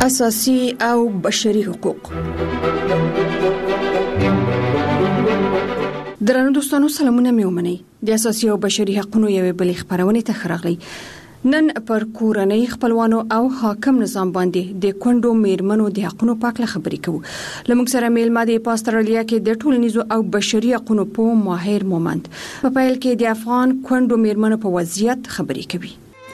اساسي او بشري حقوق. درنو دوستانو سلامونه مې ومنئ. د اساسي او بشري حقوقو یوې بلې خبرونه ته خراغلی. نن پر کورنۍ خپلوانو او حاکم نظام باندې د کونډو میرمنو د حقوقو په اړه خبرې کوو. لمونږ سره میلمه د استرالیا کې د ټولنیزو او بشري حقوقو په ماهر مومند په پیل کې د افغان کونډو میرمنو په وضعیت خبرې کوي.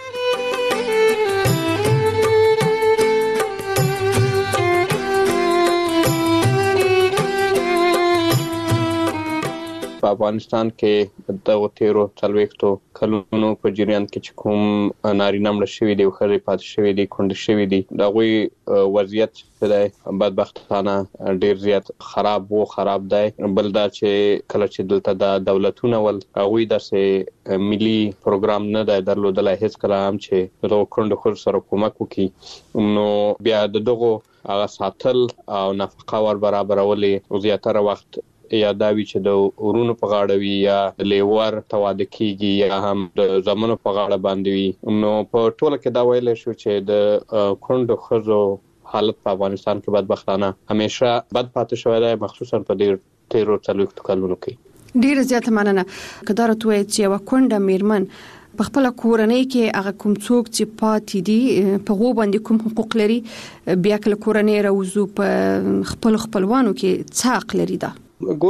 په افغانستان کې د 13 کلونو په جریان کې چې کوم نارینه مړ شوی دی او ښځې پاتې شوی دی کونډې شوی دی د هغوی وضعیت چې دی بدبختانه ډیر زیات خراب دی. بل دا چې کله چې دلته د دولتونه ول هغوی داسې ملي پروګرام نه دی درلودلی هیڅ کله هم چې دغه کونډو ښځو سره کومک وکړي، نو بیا دغه هغه ساتل او نفقه ور برابرولې زیاتره وخت یا داوی چې د ورونو په غاړه وي یا د لیور تواده کیږي یا هم د زمونو په غاړه باندې وي. نو په ټوله کې دا ویل شو چې د کونډو ښځو حالت په افغانستان کې بدبختانه همیشه بد پاتې شوی دی، مخصوصا په دې 13 کلونو کې. ډیر زیات مننه. کدارت وایي چې یو کونډه میرمن په خپل کورنۍ کې هغه کوم څوک چې پاتې دي په غو باندې کوم حقوق لري، بیا کله کورنۍ راوځو په خپلوانو کې څه حق لري. دا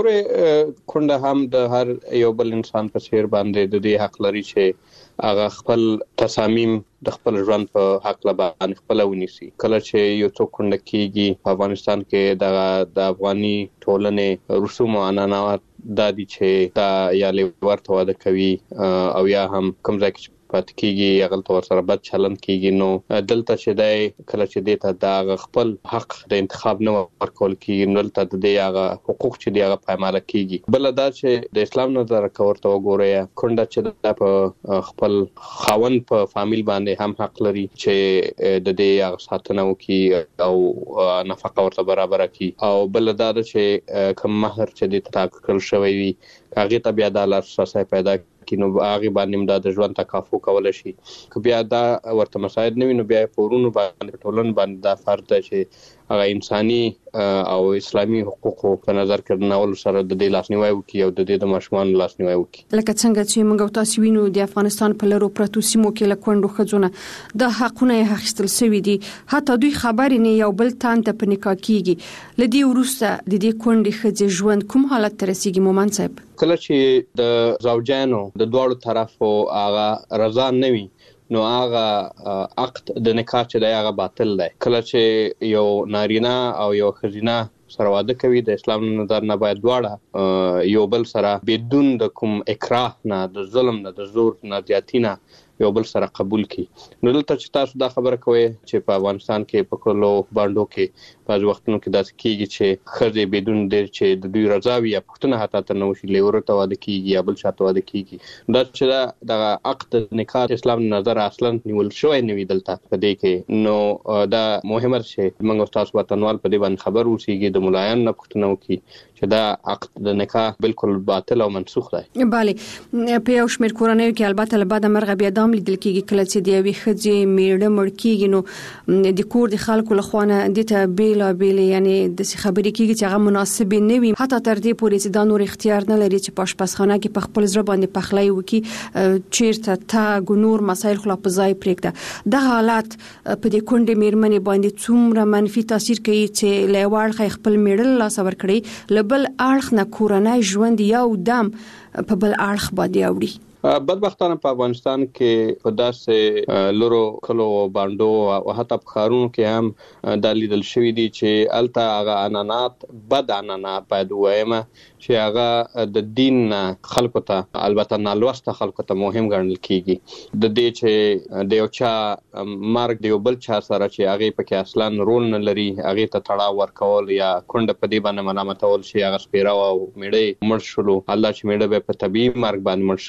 ګوره کونډه هم د هر یو بل انسان په څیر باندې د دې حق لري چې هغه خپل تصامیم د خپل ژوند په حق لبان خپل ونیسي. کله چې یو څوک کونډه کیږي په افغانستان کې د افغاني ټولنې رسوم او عنعنات دا دي چې دا یا لیور تواده کوي او یا هم کوم ځای کې پاتې کیږي هغه تور سره بد چلند کیږي. نو دلته چې دی کله چې دی ته د خپل حق د انتخاب نه ورکول کیږي، نو دلته د هغه حقوق چې دی هغه پایماله کیږي. بل دا چې د اسلام نظر کورته وګورئ کونډه چې په خپل خاوند په فامیل باندې هم حق لري چې د دې هغه ساتنه وکړي او نفقه ورته برابر کړي. او بل دا چې کوم مہر چې د ټاکل شوی وي هغه ته بیا د لاسرسي پیدا کینو هغه باندې د ژوند تکافو کول شي. که بیا دا ورته مساعد نه وي نو بیا پورونو باندې ټولن باندې دا فرض ده چې هغه انساني او اسلامي حقوقو په نظر کې ناول سره د دې لاسنیوي وکړي او د دې د ماشومان لاسنیوي وکړي. لکه څنګه چې موږ تاسو وینو د افغانستان په لرو پرتو سیمو کې لکوندو خځونه د حقونه اخیستل شوی دي، حتی دوی خبرې نه یو بل تان ته په نکاح کیږي. لدی ورسته د دې کونډې خځې ژوند کوم حالت ته رسیږي مومن صاحب؟ کله چې د زوجانو د دوړو طرفو هغه رضا نه وي نو هغه عقد د نکاح چې دی هغه باطل دی. کله چې یو نارینه او یو ښځینه سره واده کوي د اسلام نظر نه باید دواړه یو بل سره بدون د کوم اکراه نه، د ظلم نه، د زور نه، زیاتی نه یو بل سره قبول کی. نو دلته چې تاسو دا خبره کوئ چې په افغانستان کې په کلو باندو کې بعض وختونو کې داسې کیږي چې ښځې بدون د چې د دوی رضا وي یا پښتنه حتی ته نو شي لیور ته واده کیږي یا بل شاته واده کیږي. دا چې د عقد نکاح اسلام نظر اصلا نیول شوی نه وي دلته په دې کې. نو دا مهمه چې موږ تاسو وطنوال په دې باندې خبر اوسېږي، د ملایان نه پښتنه وکړي چې دا عقد د نکاح بالکل باطل او منسوخ دی. بله، په یو شمېر کورنیو کې البته له بعده مرغه بیا دام لیدل کېږي کله چې د یوې ښځې میړه مړ کېږي نو د کور د خلکو له خوا نه دې ته بېلابېلې یعنې داسې خبرې کېږي چې هغه مناسبې نه وي، حتی تر دې پورې چې دا نور اختیار نه لري چې په اشپزخانه کې په خپل زړه باندې پخلی وکړي، چیرته تګ نور مسایل خو لا په ځای پرېږده. دغه حالت په دې کونډې میرمنې باندې څومره منفي تاثیر کوي چې له یوه اړخه خپل میړه له لاسه ورکړي، له بل اړخ نه کورنی ژوند یو دم په بل اړخ باندې اوړي. بدبختانه په افغانستان کې په داسې لورو کلو باندو او حتی په ښارونو کې هم دا لیدل شوي دي چې هلته هغه عنعنات بد عنعنات باید ووایم چې هغه د دین خلکو ته البته نالوسته خلکو ته مهم ګڼل کیږي. د دې چې د یو چا مرګ د یو بل چا سره چې هغه پکې اصلا رول نه لري هغه ته تړاو ورکول یا کونډه په دې باندې ملامتول شي هغه سپیره او میړه مړ شلو، الله چې میړه به په طبيعي مرګ باندې مړ شوی وي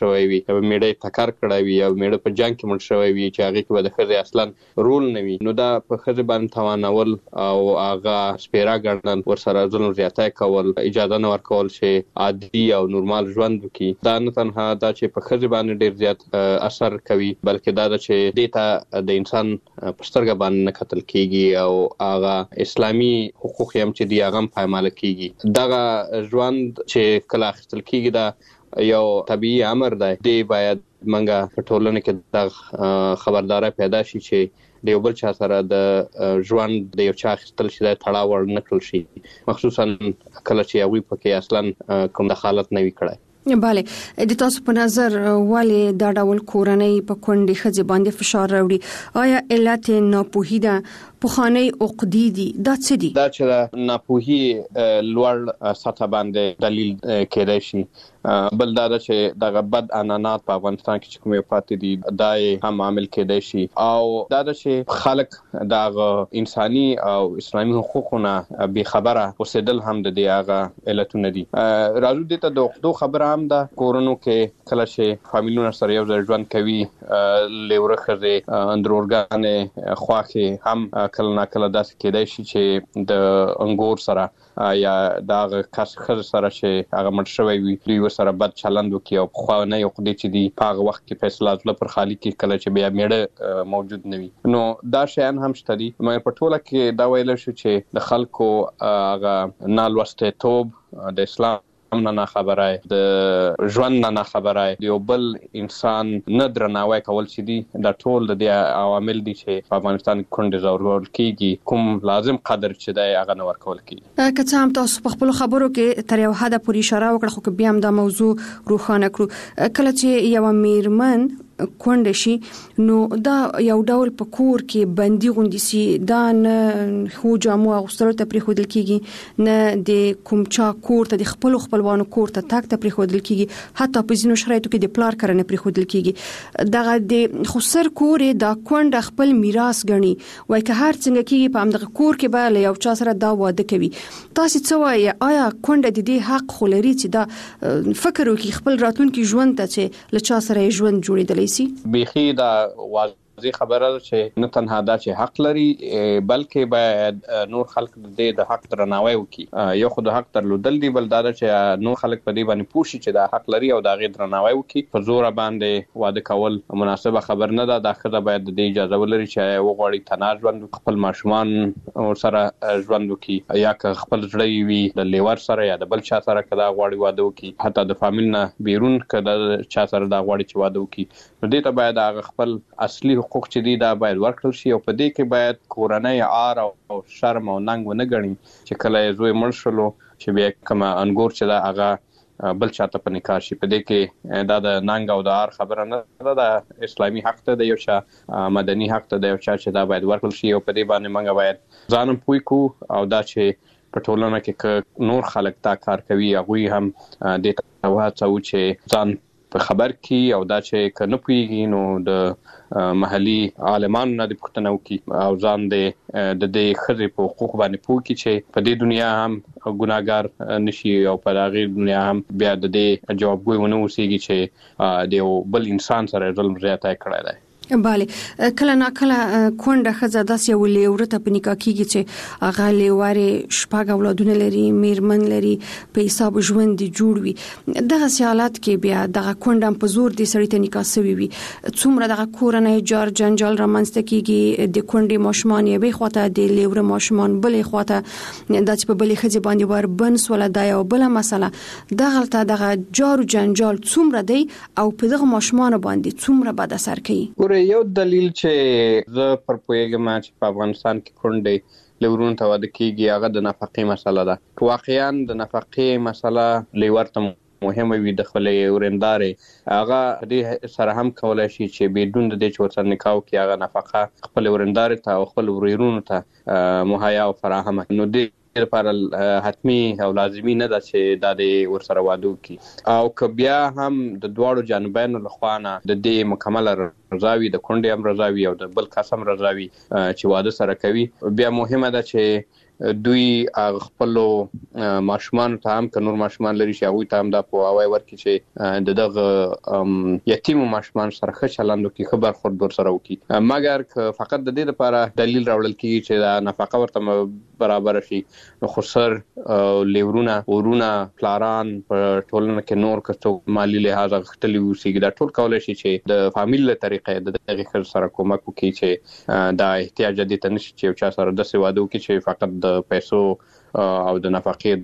میړه ټکر کړی وي او میړه په جنگ کې مړ شوی وي چې هغه کې به د ښځې اصلا رول نه وي، نو دا په ښځې باندې توانول او هغه سپیره ګڼل، ورسره ظلم زیاتی کول، اجازه نه ورکول چې عادي او نورمال ژوند وکړي. دا نه تنها دا چې په ښځې باندې ډیر زیات اثر کوي، بلکې دا چې دې ته د انسان په سترګه باندې نه کتل کیږي او هغه اسلامي حقوق هم چې دی هغه پایماله کیږي. دغه ژوند چې کله اخیستل کیږي دا یو طبيعي امر دی. دی باید منګه په ټولنه کې د خبرداري پیدا شي چې د یو بل چا سره د ژوند د یو چا اخیستل شي د تړاو ور نه کړل شي، مخصوصا کله چې هغه پکې اصلا کوم دخالت نه وي کړی. بله، د تاسو په نظر ولې دا ډول کورنۍ په کونډې ښځې باندې فشار راوړي؟ آیا علت ناپوهي ده، پخوانی عقدې دي، دا څه دي؟ دا چې ناپوهي لوړ سطح باندې دلیل کېدای شي. بل دا چې دغه بد عنعنات په افغانستان کې چې کومې پاتې دي دا هم عامل کېدای شي، او دا چې خلک دغه انساني او اسلامي حقوقونه بې خبره اوسېدل هم د دې هغه علتونه دي. راځو دې ته د عقدو خبره هم ده. کورونو کې کله چې فامیلونه سره یو ځای ژوند کوي، لیوره ښځې اندرورګانې خواښې هم کله نا کله داسې کېدای شي چې د انګور سره یا دغه کس ښځې سره چې هغه مړ شوی وي دوی سره بد چلند وکړي او پخوانۍ عقدې چې دي په هغه وخت کې فیصله زړه پر خالي کې کله چې بیا میړه موجود نه وي. نو دا شیان هم شته دي، مګر په ټوله کې دا ویل شو چې د خلکو هغه نالوستېتوب، د اسلام نه خبره، د ژوند نه خبره، د یو بل انسان نه درناوی کول چې دي، دا ټول د دې عوامل دي چې په افغانستان کې کونډې ځورول کیږي، کوم لازم قدر چې دی هغه نه ورکول کیږي. که څه هم تاسو په خپل خبرو کې تر یو حد پورې اشاره وکړه، خو بیا هم دا موضوع روښانه کړو. کله چې یو میرمن کونډه شي نو دا یو ډول په کور کې بندي غوندي سي، دا نه خو جامو اغوستلو ته پریښودل کیږي، نه د کوم چا کور ته د خپلوانو کور ته تاک ته پریښودل کیږي، حتی په ځینو شرایطو کې د پلار کړه نه پریښودل کیږي. دغه د خسر کور دا کونډه خپل میراث غني، وای که هر څنګه کیږي په همدغه کور کې به له یو چا سره دا واده کوي. تاسو څه وایي؟ آیا کونډه د دې حق خو لري چې دا فکر وکړي خپل راتلونکي ژوند ته چې له چا سره ژوند جوړېدلی سي؟ بیخي دا واضح خبره ده چې نه تنها دا چې حق لري، بلکې باید نور خلک د حق درناوی وکړي. یو خو د حق درلودل دی، بل دا چې نور خلک په دې باندې پوه شي چې دا حق لري او دا غي درناوی وکړي. په زور باندې واده کول مناسبه خبر نه ده. دا ښځه باید د اجازه ولري چې وغواړي تنها ژوند، خپل ماشومان سره ژوند وکړي، یا که خپل زړه وي د لیور سره یا د بل چا سره کدا غواړي واده وکړي، حتی د فامیل نه بیرون کدا چا سره دا غواړي چې واده وکړي، نو دې ته باید هغه خپل اصلي حقوق چې دي دا باید ورکړل شي. او په دې کې باید کورنۍ عار او شرم او ننګ ونه ګڼي چې کله زوی مړ شلو چې بیا کوم انګور چې دا هغه بل چاته په نکاح شي. په دې کې دا د ننګ او د عار خبره نه ده، د اسلامي حق ته د یو چا مدني حق ته د یو چا چې دا باید ورکړل شي. او په دې باندې موږ باید ځانم پوي کو او دا چې په ټولنه کې نور خلک دا کار کوي هغه هم د توهڅو چې ځان خبر کی او دا چې کنه پویږي نو د محلي عالمانو نه د پښتنو کې او ځان د دې خزې په حقوق باندې پوه کی چې په دې دنیا هم ګناګار نشي او په هغه دنیا هم بیا د دې جوابګوونه وسیږي چې د یو بل انسان سره ظلم زیاتی کړی دی. بله، کله نا کله کونډه ښځه داسې یو لیوره ته په نکاح کیږي چې هغه لیوارې شپږ اولادونه لري، میرمن لري، په حساب ژوند جوړ وي. دغه حالات کې بیا دغه کونډه په زور د سړی ته نکاح سوي وي، څومره دغه کورنۍ جار جنجال رامنځته کیږي، د کونډې ماشومان یې به خواته، د لیوره ماشومان بلې خواته، دا چې په بلې ښځې باندې ور بنس ولا دا یو بله مسله. دغه جار جنجال څومره دی او په دغه ماشومان باندې څومره بد اثر کوي؟ یو دلیل چې زه پر پوهیږم چې په افغانستان کې کونډې لیورونو ته واده کیږي هغه د نفقې مسله ده. واقعا د نفقې مسله لیور ته مهمه وي، د خپلې ورندارې هغه دې سره هم کولای شي چې بدون د دې چې ورسره نکاح وکړي هغه نفقه خپل ورندارې ته او خپل ورونو ته مهیا او فراهمه. نو دې لپاره حتمی او لازمی نه ده چې دا د ورسره واده وکړي. او که بیا هم د دواړو جانبینو لخوا نه د دې مکمله رضاوي د کونډې هم رضاوي او د بل قسم رضاوي چې واده سره کوي. بیا مهمه ده چې دوی خپل ماشومان ته هم که نور ماشومان لري چې هغه ته هم د پوهاوی ورکړي چې دغه یتیم ماشومان سره ښه چلند وکړي، ښه برخورد ورسره وکړي. مګر که فقط د دې لپاره دلیل راوړل کیږي چې دا نفقه ورته برابر شي، نو خسر لیورونه ورونه پلاران په ټولنه کې نور کڅو مالی لحاظ غختلی وسیږي، دا ټول کولای شي چې د فامیل له طریقې د دغه خر سره کومک وکړي چې دا احتیاج دي ته نشي چې چا سره د سوادو کې چې فقط د پیسو او د نفقې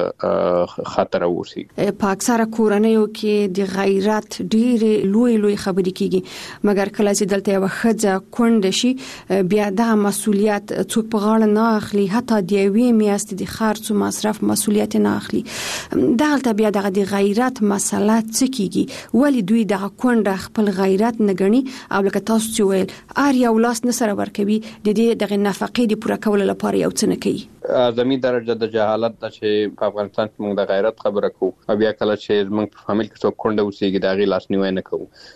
د خطر اوسي. په اکثره کورنیو کې د غیرت ډېر لوی خبرې کیږي، مګر کله چې دلته یو خځه کونډه شي بیا د مسولیت څوک په غاړه نه اخلي، حتی د یوې میاشتې د خرڅ او مصرف مسولیت نه اخلي. دلته بیا د غیرت مسله څه کیږي؟ ولی دوی د کونډه خپل غیرت نه ګڼي او لکه تاسو چې ویل ار یو لاس نه سره ورکوي د دې دغه نفقې د پوره کولو لپاره یو څه نه کوي؟ اعظمي درجه د جهالت د چې په افغانستان کې موږ د غیرت خبره کوو او بیا کله چې موږ په فامیل کې څوک کونډه اوسېږي د هغې لاسنیوی نه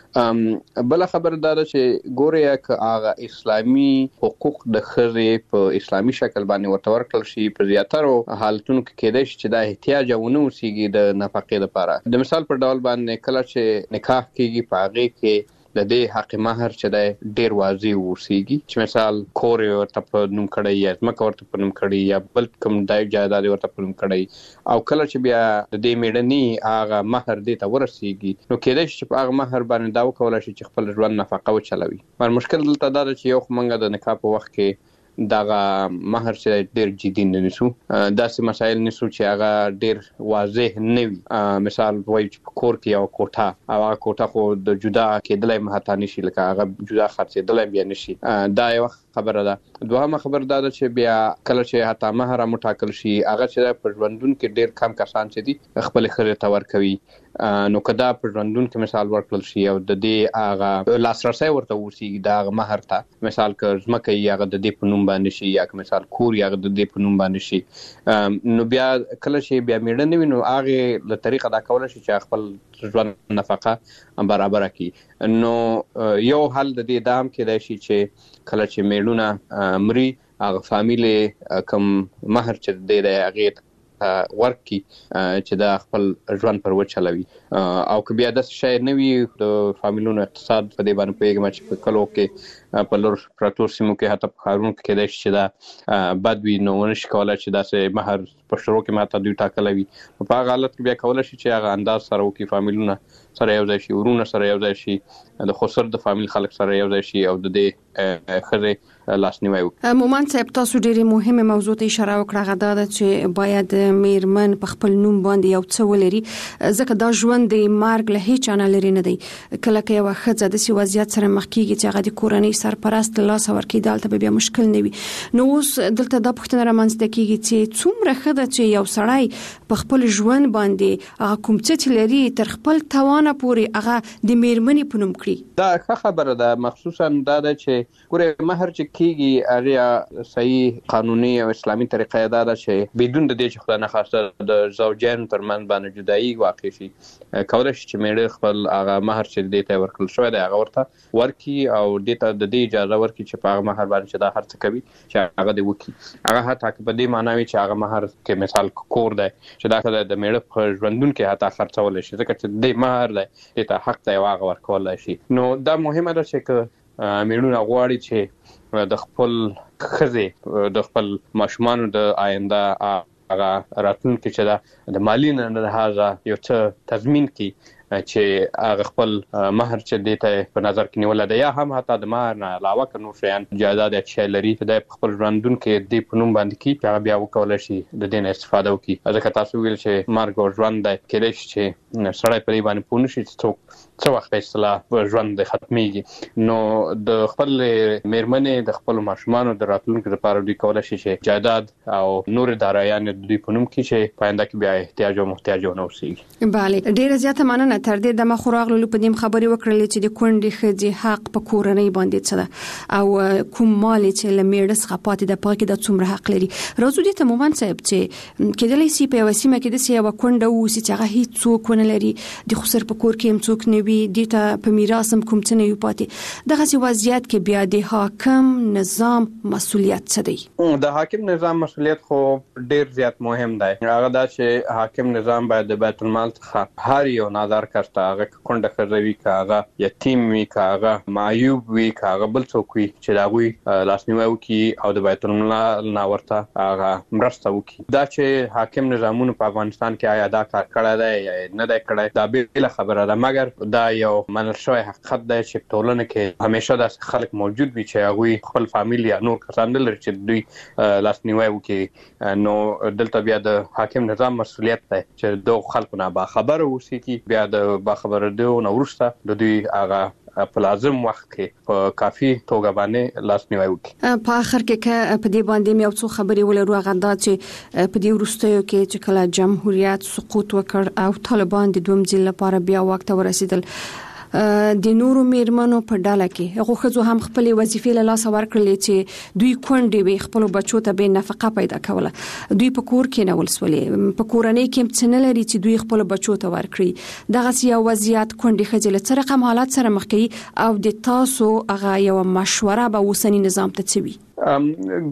کوو. بله خبره دا ده چې ګورې که هغه اسلامي حقوق د ښځې په اسلامي شکل باندې ورته ورکړل شي، په زیاترو حالتونو کې کېدای شي چې دا احتیاج ونه اوسېږي د نفقې لپاره. د مثال په ډول باندې کله چې نکاح کېږي په هغې کې د دې حق مہر چې د ډیر واضح اوسېږي، چې مثال کور ورته په نوم کړی یا ځمکه ورته په نوم کړی یا بل کوم ځای جایداد ورته په نوم کړی، او کله چې بیا د دې میړني هغه مہر دې ته ورسېږي نو کېدای شي چې په هغه مہر باندې دا وکولای شي چې خپل ژوند نفقه وچلوي. پر مشکل دلته دا ده چې یو منګه د نکاح په وخت کې دغه مہر چې ډیر جدي نه نیسو، داسې مسایل نیسو چې هغه ډیر واضح نه وي. مثال وایي چې په کور کې یو کوټه او هغه کوټه خو د جدا کېدلای مهاته نشي، لکه هغه جدا خرڅېدلای بیا نشي. دا یو خبره ده. دوهمه خبره دا ده چې بیا کله چې حتی مہر مټاکل شي هغه چې په ژوندون کې ډیر کم کسان چې دي خپل ښځې ته ورکوي، نو کدا په ژوندون کې مثال ورکړل شي او د دې هغه لاسرسي ورته اوسېږي د هغه مہر ته، مثال که ځمکه یې هغه د دې په نوم باندې شي یا مثال کور یې هغه د دې په نوم باندې شي، نو بیا کله چې بیا میړه نه وي نو هغې له طریقه دا کولی شي چې خپل ژوند نفقه برابره کړي. نو یو حل د دې دا هم کېدای شي چې کله چې میړونه مري هغه فامیل کوم مہر چې دی د هغې ورکی چې دا خپل ژوند پر وچلوي. او که بیا د شای نه وي د فامیلونو اقتصاد په دې باندې پوهېږم چې په کلو کې په لور پراتو سیمو کې حتی په ښارونو کې کېدای شي چې دا بد وي، نو ونشي کولی چې داسې مہر په شروع کې ماته دوی ټاکلی وي. په هغه حالت کې بیا کولی شي چې هغه انداز سره وکړي، فامیلونه سره یو ځای شي، ورونه سره یو ځای شي، د خسر د فامیل خلک سره یو ځای شي او د دې ښځې لاسنیوی وکړي. مومن صاحب تاسو ډېرې مهمه موضوع ته اشاره وکړه، هغه دا ده چې باید میرمن په خپل نوم باندې یو څه ولري، ځکه دا ژوند د مرګ له هیڅ نه لري نه دی. کله که یو ښځه داسې وضعیت سره مخ کېږي چې هغه د کورنۍ سرپرست له لاسه ورکړي، دلته به بیا مشکل نه وي. نو اوس دلته دا پوښتنه رامنځته کېږي چې څومره ښه ده چې یو سړی په خپل ژوند باندې هغه کوم څه چې لري تر خپل توانه پورې هغه د میرمنې په نوم کړي. دا ښه خبره ده، مخصوصا دا ده چې ګورې مہر چې کېږي هغه صحیح قانوني او اسلامي طریقه دا ده چې بدون د دې چې خدای نخواسته د زوجین ترمنځ باندې جدایي واقع شي، کولی شي چې میړه خپل هغه مہر چې دې ته ورکړل شوی دی هغه ورته ورکړي او دې ته د دې اجازه ورکړي چې په هغه مہر باندې چې دا هر څه کوي چې هغه دې وکړي. هغه حتی که په دې معنا وي چې هغه مہر کې مثال کور دی چې دا د میړه په ژوندون کې حتی خرڅولی شي، ځکه چې دې مہر دی دې ته حق دی هغه ورکولی شي. نو دا مهمه ده چې که میړونه غواړي چې د خپل ښځې د خپل ماشومانو د آینده هغه راتلونکي چې دا د مالي نه لحاظه یو څه تضمین کړي چې هغه خپل مہر چې دې ته په نظر کې نیولی دی، یا هم حتی د مہر نه علاوه که نور شیان جایداد یا شی لري چې دی په خپل ژوندون کې دې په نوم باندې کړي، هغه بیا وکولی شي د دې نه استفاده وکړي. ځکه تاسو ویل چې مرګ او ژوند دی، کېدای شي چې سړی په دې باندې پوه نه شي چې څوک څه وخت په اصطلاح ژوند دی ختمیږي. نو د خپل میرمنې د خپلو ماشومانو د راتلونکي لپاره دوی کولی شي چې جایداد او نور دارایان دوی په نوم کړي چې په آینده کې بیا احتیاج او محتاج ونه اوسېږي. بله، ډېره زیاته مننه. تر دې دمه خو راغلو په دې خبرې وکړلې چې د کونډې ښځې حق په کورنۍ باندې څه ده او کوم مال چې له میړه څخه پاتې ده په هغې کې د څومره حق لري. راځو دې ته مومن صاحب چې کېدلی شي په یوه سیمه کې داسې یوه کونډه واوسي چې هغه هېڅ څوک ونه نه لري د خسر په کور کې هم څوک نه وي د ته په میراث هم کوم څه نه یو پاتې دغه سی وضعیت کې بیا د حاکم نظام مسؤلیت څه دی؟ د حاکم نظام مسؤلیت خو ډیر زیات مهم دی. هغه دا چې حاکم نظام باید د بیت المال څخه هر یو نادار کسته هغه کونډه خزوي کاغه یتیم وي کاغه معیوب وي کاغه بل څوک وي چې دا غوي لاسنیوي وکي او د بیت المال ناورته هغه مرسته وکي. دا چې حاکم نظامونه په افغانستان کې آیا دا کار کړی دی یا نه دی کړی دا بیل خبره ده، مګر دا یو منل شوی حقیقت دی چې ټولنه کې همیشه د خلک موجود وي چې هغه خپل فامیل یا نور کسان لري چې دوی لاسنیوي وکي. نو دلته بیا د حاکم نظام مسؤلیت دی چې دوه خلکو نه با خبره وسی کی بیا د با خبره دی نو ورسته د دوی هغه په لازم وخت کې په کافي توګه باندې لاسنیوي وکړي. په اخر کې په دې باندې مې یو څه خبرې ولرو هغه دا چې په دې وروستیو کې چې کله جمهوریت سقوط وکړ او طالبان د دوم ځل لپاره بیا وخت ورسېدل د نورو میرمنو په ډاله کې هغه خزو هم خپل وظیفې له لاس ورکړلې چې دوی کونډې وي خپل بچو ته به نفقه پیدا کوله، دوی په کور کې نه ولسولې په کورنۍ کې څه نه لري چې دوی خپل بچو ته ورکړي. دغه یو وضعیت کونډې خځلې څه رقم حالات سره مخ کوي او د تاسو هغه یو مشوره به اوسنی نظام ته څه وي؟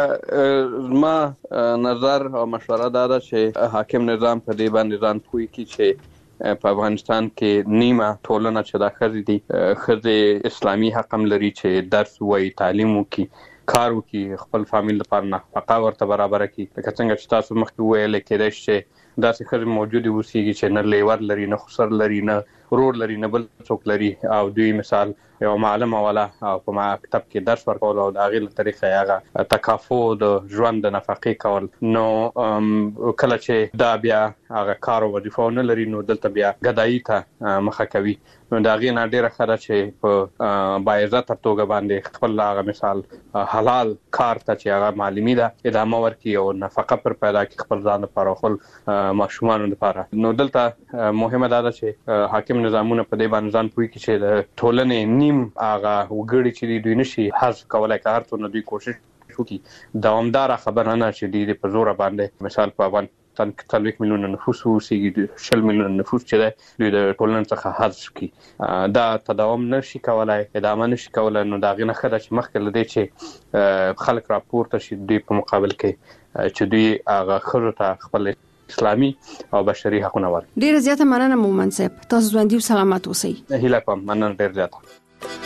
ګوره ما نظر او مشوره دا ده چې حاکم نظام په دې باندې ځان پوي کی چې په افغانستان کې نیمه ټولنه چې دا خزي دي خزي اسلامي حق هم لري چې درس وای تعلیم وکي کار وکي خپل فامیل لپاره نفقه ورته برابر کړي. لکه څنګه چې تاسو مخکې ویل کېدای شي دا څه خزي موجود وسیږي چې نه لیور لري نه خسر لري نه رور لري نه بل څوک لري او دوی مثال یو معلم ولا او په مکتب کې درس ورکول او د غیر طریقې هغه تکافو د ژوند د نفقې کول. نو کله چې دا بیا هغه کار او وظیفه نه لري نو دلته بیا غدایي ته مخه کوي. نو دا غي نه ډیره خره چې په باعزت توګه باندې خپل هغه مثال حلال کار ته چې هغه معلومي ده ادامه ورکړي او نفقه پر پیدا کړي خپل ځان لپاره خپل ماشومان لپاره. نو دلته مهمه ده چې حاکم نظامونه په دې باندې ځان پوي کې چې د ټولنې نیم هغه وګړي چې دوی نشي حذف کولای کار ته نو دوی کوشش وکړي. دوامدار خبره نه چې دوی په زور باندې مثال په افغانستان 30 میلیونه نفوس وسیږي 20 میلیونه نفوس چې دوی د ټولنې څخه حذف کړي دا تداوم نشي کولای ادامه نشي کولای. نو دا غنه خدای چې مخکې لدی چې خلک راپورته شي دوی په مقابل کې چې دوی هغه خرو ته خپل اسلامي او بشري حقونه ورکړي. ډیر زیاته مننه مومن صاحب، تاسو ژوندۍ او سلامت اوسئ. هیله کوم مننه ډیر زیاته.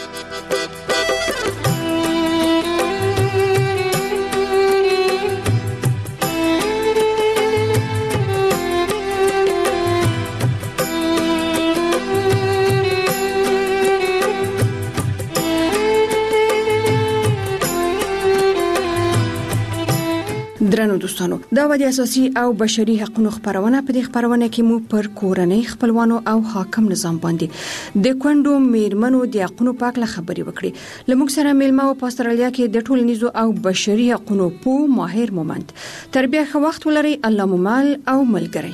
درنو دوستانو دا و د اساسي او بشري حقوقو خبرونه په دې خبرونه کې مو پر کورنۍ خپلوانو او حاکم نظام باندې د کونډو میرمنو د حقوقو په اړه خبرې وکړې. لموږ سره میلمه په استرالیا کې د ټولنیزو او بشري حقوقو په ماهر مومند تربیه خو وخت ولري الله مومال او ملګری.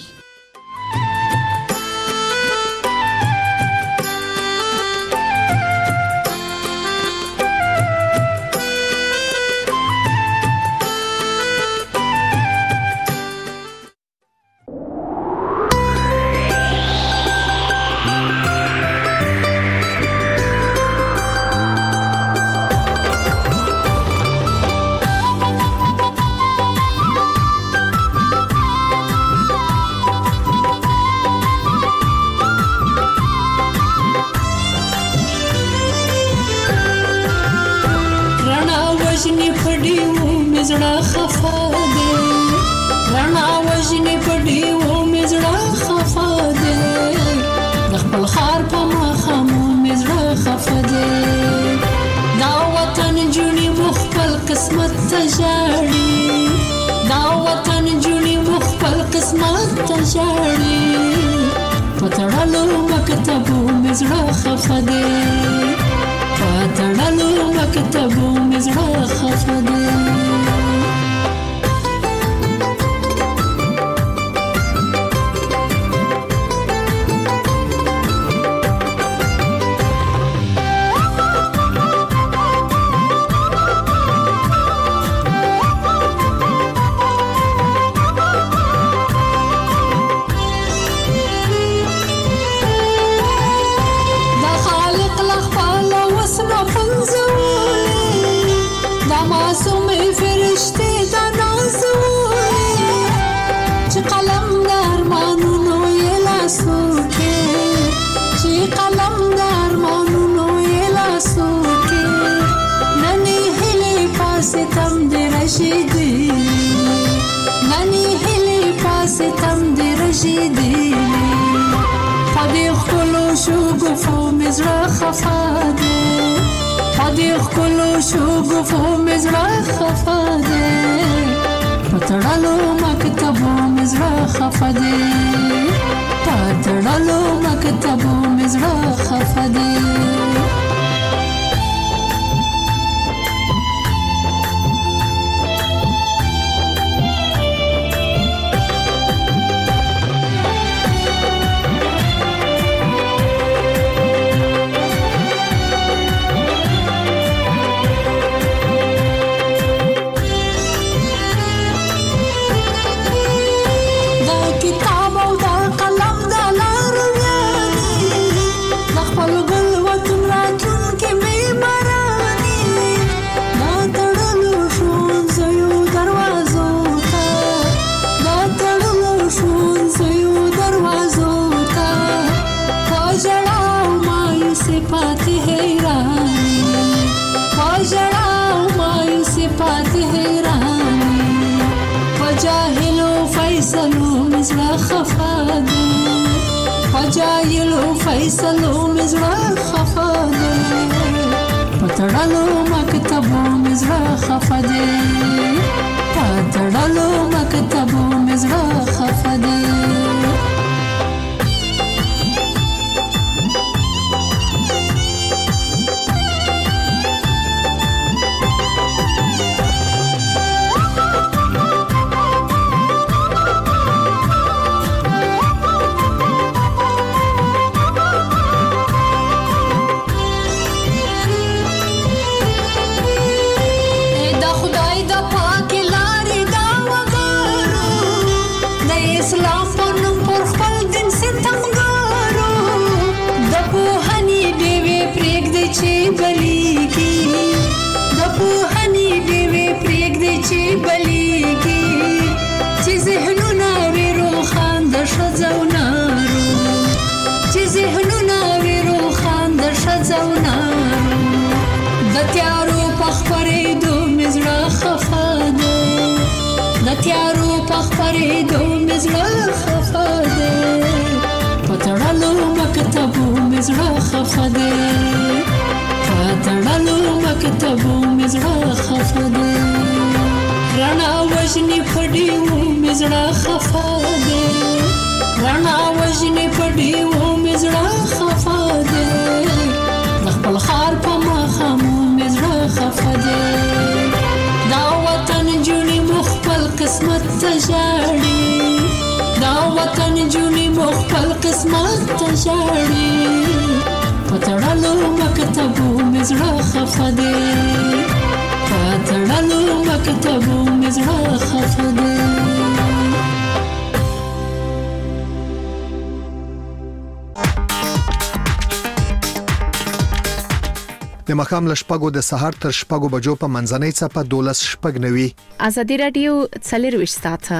شګوفو مزړه خفا دی په دې ښکلو شګوفو مزړه خفا دی په تړلو مکتبو مزړه خفا دی په تړلو مکتبو مزړه خفا دی جايلو فيصلو مزرا خفاده پتړلو مکتبو مزرا خفاده پتړلو مکتبو مزرا خفاده مزړه خفاده پتړلو مکتبو مزړه خفاده رڼا وژني پډیو مزړه خفاده رڼا وژني پډیو مزړه خفاده خپل خار په مخامو مزړه خفاده دا وطن جونی مخبل قسمت تجاړي دا وطن جونی مخبل قسمت تجاړي پتړلو مکتبو مزړه خفاده پتړلو مکتبو مزړه خفاده د مخام لشپګو د سحر تر شپګو بجو په منځنۍ چپه 12 شپګ نوي ازادي رادیو 24 ساعته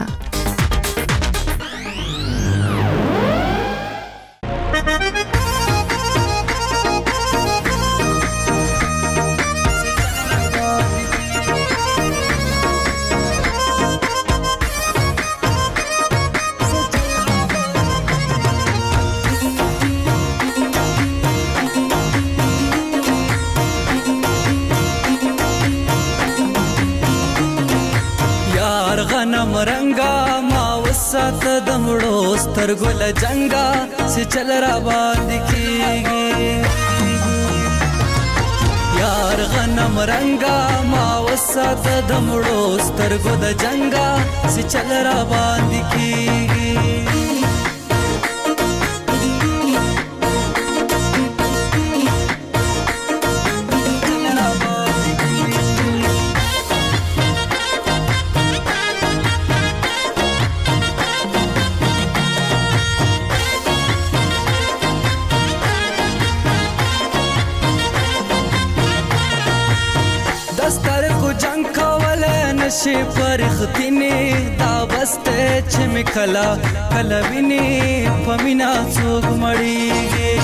مرنګا ما وسات دمړو سترګل جنگا سي چل را باندې کیږي یار غنم رنگا ما وسات دمړو سترګل جنگا سي چل را باندې کیږي شي پرختینه دا بسته چې مکلا کلوینه پمینا څوک مړیږي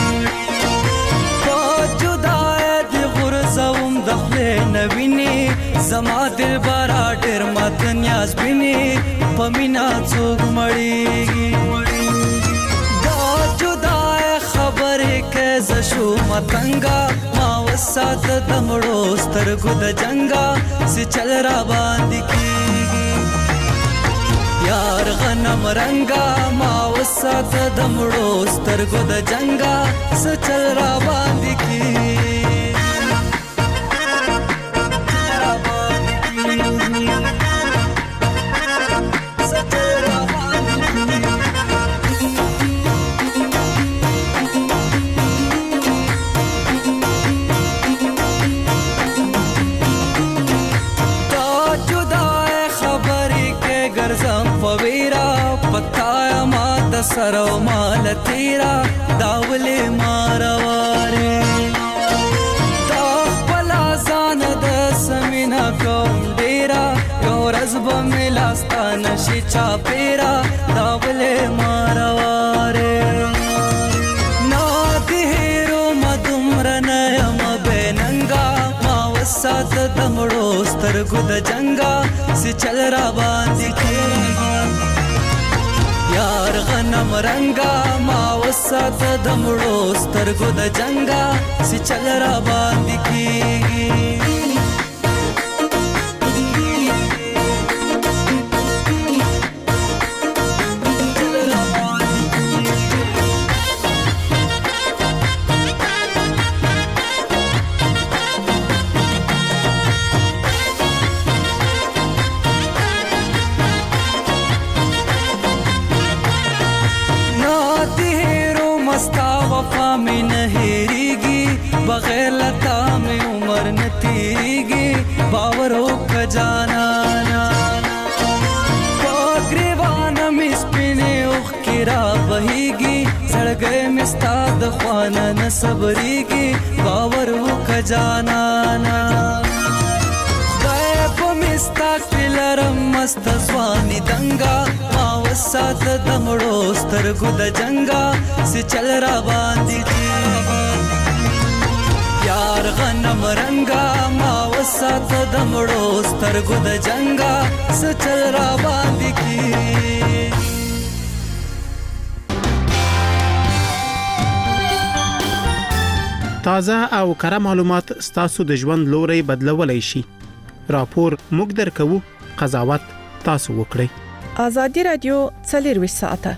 پوجدای د غرزوم دخله نوینه زما دل بارا ډیر مات نیاز بینه پمینا څوک مړیږي دا جدای خبر خبرې کې ز شو متنګا ما وسات د مړو سترګو د جنگا سي چل را باندې کیږي یار غنم رنگا ما وسات د مړو سترګو د جنگا سي چل را باندې کیږي سرو مال تیرا داولې مارواره دا خپل ځان د سمینا کوم ډیرا یو ورځ به ملاستان شي چا پیرا داولې مارواره نا دهرو مدمر نه یم بننګا ما وسات د مړو سترګو د جنگا سي چل را باندې کیږي یار غنم رنگا ما وسات د مړو سترګو د جنگا سي چل را باندې کیږي बगैर लता में उम्र न तीगी बावर हो खजाना पगरीवान मिस्पिने उख किरा बहीगी सड़ गए मिस्ताद ख्वाना न सबरीगी बावर हो खजाना गैब मिस्ता किलरम मस्त स्वानी दंगा मावसात दमड़ो स्तरगु द जंगा से चल रा बांधी यार غنم رنگا ما وسات د مړو سترګو د جنگا سچل را باندې کی تازه او کره معلومات ستاسو د ژوند لوري بدلولای شي راپور موږ درکو قضاوت تاسو وکړئ ازادي رادیو 24 ساعته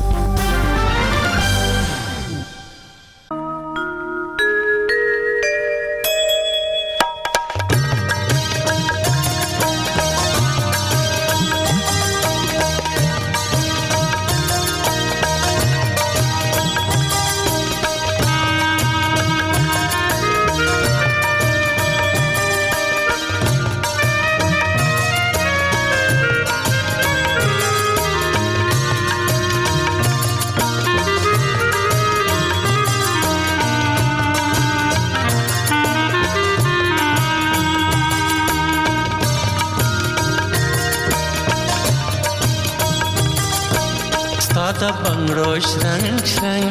Stada bangro shrang shrang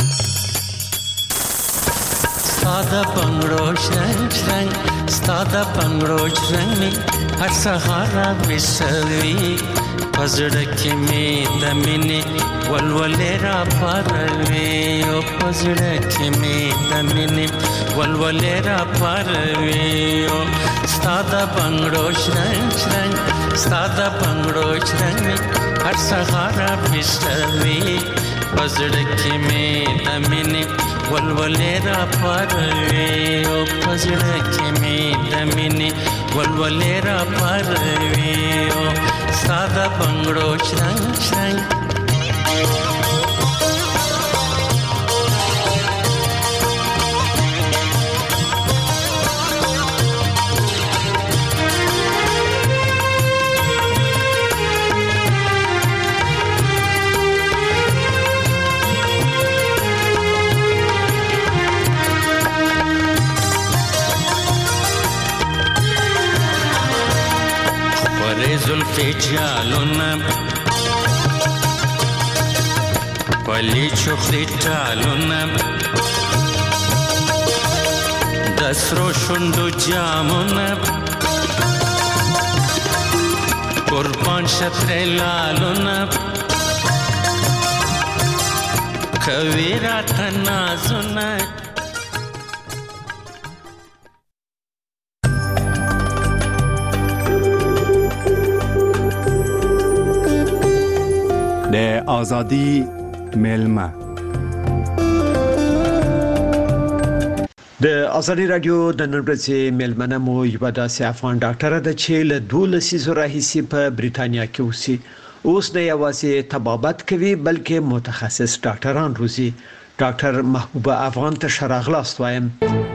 Stada bangro shrang shrang Stada bangro shrang mi har sahara bisavi Pazdak me damine walwalera parve O pazdak me damine walwalera parve O Stada bangro shrang shrang Stada bangro shrang mi har sahara bisavi pazdak mein damine walwalera parve o pazdak mein damine walwalera parve o sada bangro shrang shrang زلفی جالونه پلی چخلی ټالونه د سرو شونډو جامونه قربان شتر لالونه کوي راته نازونه. د آزادی ملما د ازادي رادیو د نن ورځې ملمنه مو یو داسې افغان ډاکټر ده چې له 12 سیزو راهیسې په بریټانیا کې اوسي. اوس نه یوازې طبابت کوي بلکې متخصص ډاکټران روزي. ډاکټر محبوبه افغان ته شراغلاست وایم.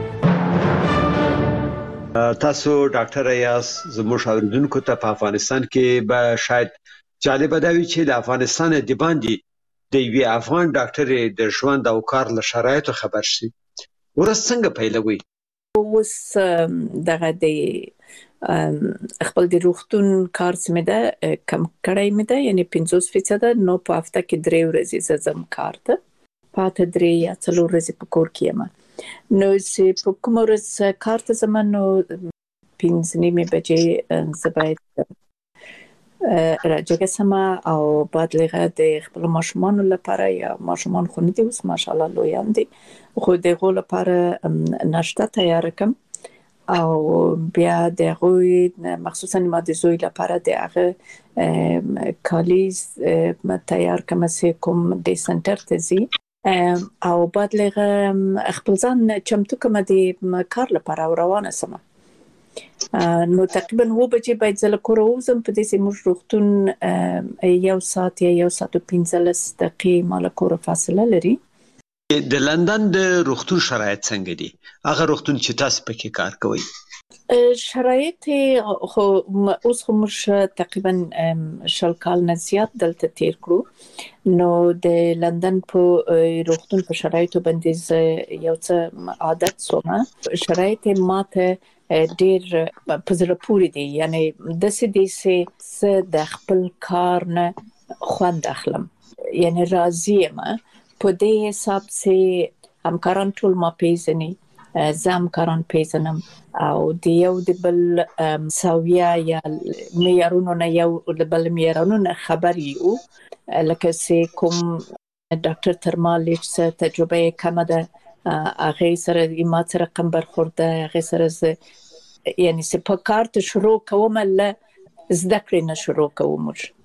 تاسو ډاکټر یاس زموږ اوریدونکو ته په افغانستان کې به شاید جالب دا وي چې د افغانستان د باندې د یوې افغان ډاکټر د ژوند او کار له شرایطو خبر شي. ورځ څنګه پیلوي؟ اوس دغه د خپل د روغتون کار سمه ده کم کړای مې ده، یعنی 50% نو په هفته کې 3 ورځې زم کار ته پاتې 3 یا 4 ورځې په کور کې یم. نو چې په کوم ورځ کار ته زم نو 5:30 بجې زباید راجګه سما او بعد لغه د خپل ماشومان لپاره یا ماشومان خو نه دي اوس ماشاءالله لویان دي خو دغه لپاره ناشته تیار کوم او بیا دغه مخصوصا ما د زوی لپاره دغه کالیز تیار کوم سه کوم د سنټر ته زی او بعد لغه خپل ځان چمتو کوم د کار لپاره روانه سم. نو تقریبا 9 بجې باید زله کور وزم په دې چې موږ روغتون 1 ساعت یا 1 ساعت او 15 دقیقې مال کور فاصله لري. د لندن د روغتون شرایط څنګه دي؟ هغه روغتون چې تاسو پکې کار کوئ شرایط خو اوس خو موږ تقریبا 10 کال نه زیات دلته تیر کړو. نو د لندن په روغتون په شرایطو باندې یو څه عادت سومه. شرایط ماته ډیر په زړه پورې دي، یعنی د سې د خپل کار نه خوند اخلم، یعنی راضی یم په دې حساب چې همکاران ټول ما پیژني، زم کاران پیژنم او د یو د بل ساویا یا معیارونو نه یو د بل معیارونو نه خبر یو. لکه چې کوم ډاکټر ترمالیچ تجربه کم ده هغه سره ما سره رقم برخورده، هغه سره یعنی چې په کارت شروع کوم له زده کړې نه شروع کوم.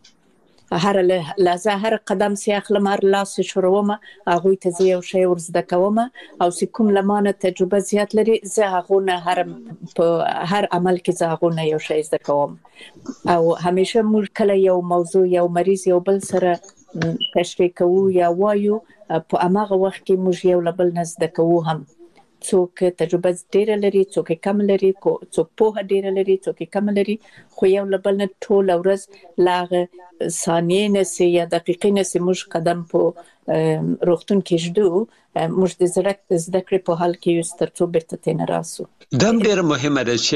هر لحظه هر قدم سي اخلم، هر لاس شروعم هغه ته زه یو شی ورزده کوم او چې کوم لمانه تجربه زیات لري زه هغه نه په هر عمل کې زه هغه نه یو شی زده کوم. او همیشه موږ کله یو موضوع یو مریض یو بل سره تشریح کوو یا وایو په هغه وخت کې موږ یو بل نه زده کوو، هم څوک تجربه ډیر لري څوک کم لري څوک په ډیر لري څوک کم لري، خو یو بل نه ټول ورځ لاغه ثانیې نه سي یا دقیقې نه سي موږ قدم په روغتون کې جدو موږ د زده کړې په حال کې یو سترڅو بیرته تین راسو. دم ډیر مهمه ده چې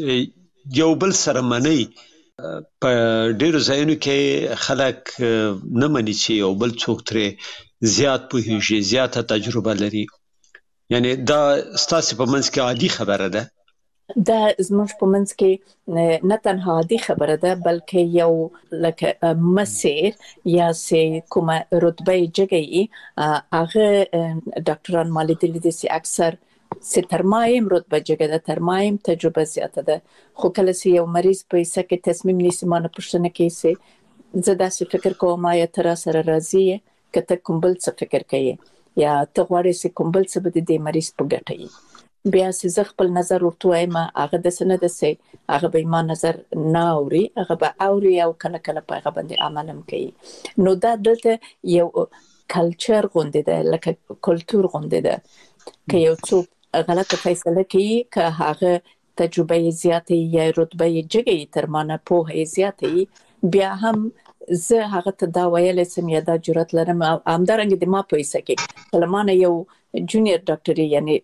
یو بل سره منی. په ډیرو ځایونو کې خلک نه مني چې یو بل څوک ترې زیات پوهیږي زیاته تجربه لري. یعنی دا ستاسو په منځ کې عادي خبره ده؟ دا زموږ په منځ کې نه تنها عادي خبره ده بلکې یو لکه مسیر یا سه کومه رتبه جګی هغه ډاکټران مالي دي چې اکثر سترمایم رتبه جګه ده ترمایم تجربه زیاته ده. خو کله چې یو مریض په سکه تصمیم نیسي مانه پښتنه کې سي زه داسې فکر کوم یا تر سره راضی کته کوم بل څه فکر کوي یا ته غواړې چې کوم بل څه بده د مریض په ګټه یي. بیا چې خپل نظر ورته وایم هغه د سند سي هغه به ما نظر نه اوري، هغه به اوري او کله کله په هغه باندې عملم کوي. نو دا دلته یو کلچر غونډه ده، لکه کلچر غونډه ده که یو څوک غلطه فیصله کوي که هغه تجربه زیاته یا رتبه جګه تر مانه په زیاته بیا هم زه هغه ته دا ویل سم یا دا جرأت لرم همدارنګ د ما په حصہ کې کلمانه یو جونیئر ډاکټر یعنی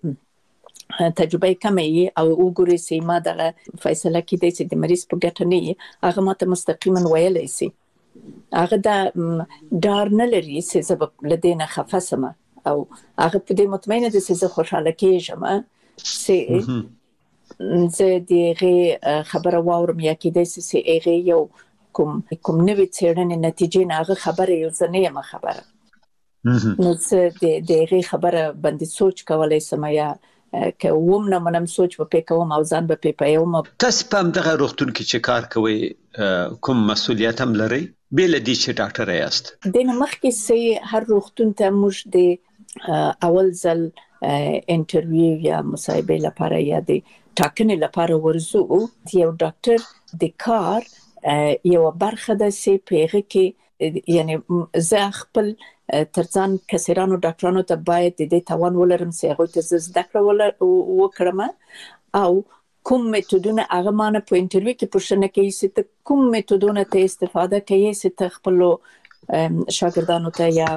تجربه کمه او وګوري سي ما دغه فیصله کې د سې د مریض په ګټه نه هغه ماته مستقیما ویل سي هغه دا ډار نه لري چې سبب لدينا خفسمه او هغه په دې مطمئنه دي چې زه خوشاله کېږم چې زه دغه خبره واورم یا کې د سې هغه یو کوم نوې څېړنې نتیجې نه هغه خبره یو ځنه یم خبره نو څه د غي خبره باندې سوچ کولای سم یا که ومنه منم سوچ په کوم او ځان په پیوم. تاسو په دغه روغتون کې چې کار کوي کوم مسؤلیت هم لري بل دي چې ډاکټر یاست؟ د مخکې سي هر روغتون ته موږ د اول ځل انټرویو یا مصاحبه لپاره یا د ټاکنې لپاره ورزو. یو ډاکټر د کار یو برخه د سي پیغه کې یعنی زه خپل ترڅان کسرانو ډاکټرانو ته باید د دې توان ولرم چې هغه ته زده کړه وکړم او کوم میتودونه هغه مانه په انټرویو کې پوښتنه کوي چې کوم میتودونه ته استفاده کوي چې خپل شاګردانو ته یا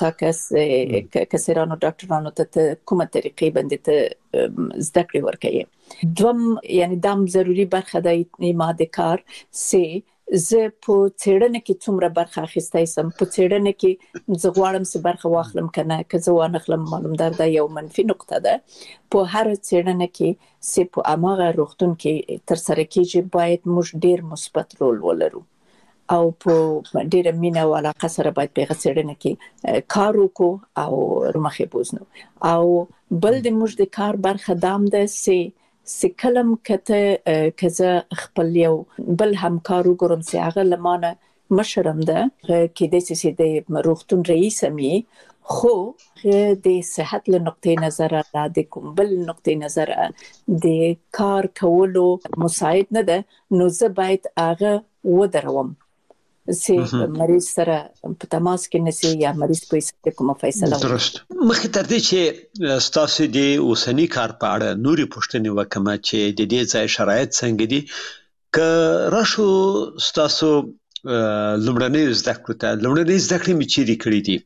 کسرانو ډاکټرانو ته کومه طریقې باندې ته زده کړې ورکوي. دوم یعنی دام ضروری برخه د ماده کار سي زه په څېړنه کې څومره برخه اخیستای سم په څېړنه کې زه غواړم چې برخه واخلم کنه که زه وانخلم معلومدار دا یو منفي نقطه ده. په هر څېړنه کې چې په اماغه روغتون کې تر سره کېږي باید موږ ډیر مثبت رول ولرو او په ډیره مینه او علاقه سره باید په څېړنه کې کار وکړو او مخې بوزنو او بل د موږ د کار برخه دام ده چې سکلم کته کزه خپل یو بل همکار وګورم چې هغه لمانه مشرم ده کې د سې د روغتون رئیس می خو د صحت له نقطې نظر را د کوم بل نقطې نظر د کار کولو مساعد نه ده نو زه باید هغه ودروم سي مریض سره په تماس کې نسی یا مریض په څه کومه فیصله درست. مخکې تر دې چې تاسو د اوسنی کار په اړه نوري پوښتنې وکم چې د دې ځای شرایط څنګه دي که راشو تاسو لومړنۍ زده کړې می چیرې کړې دي؟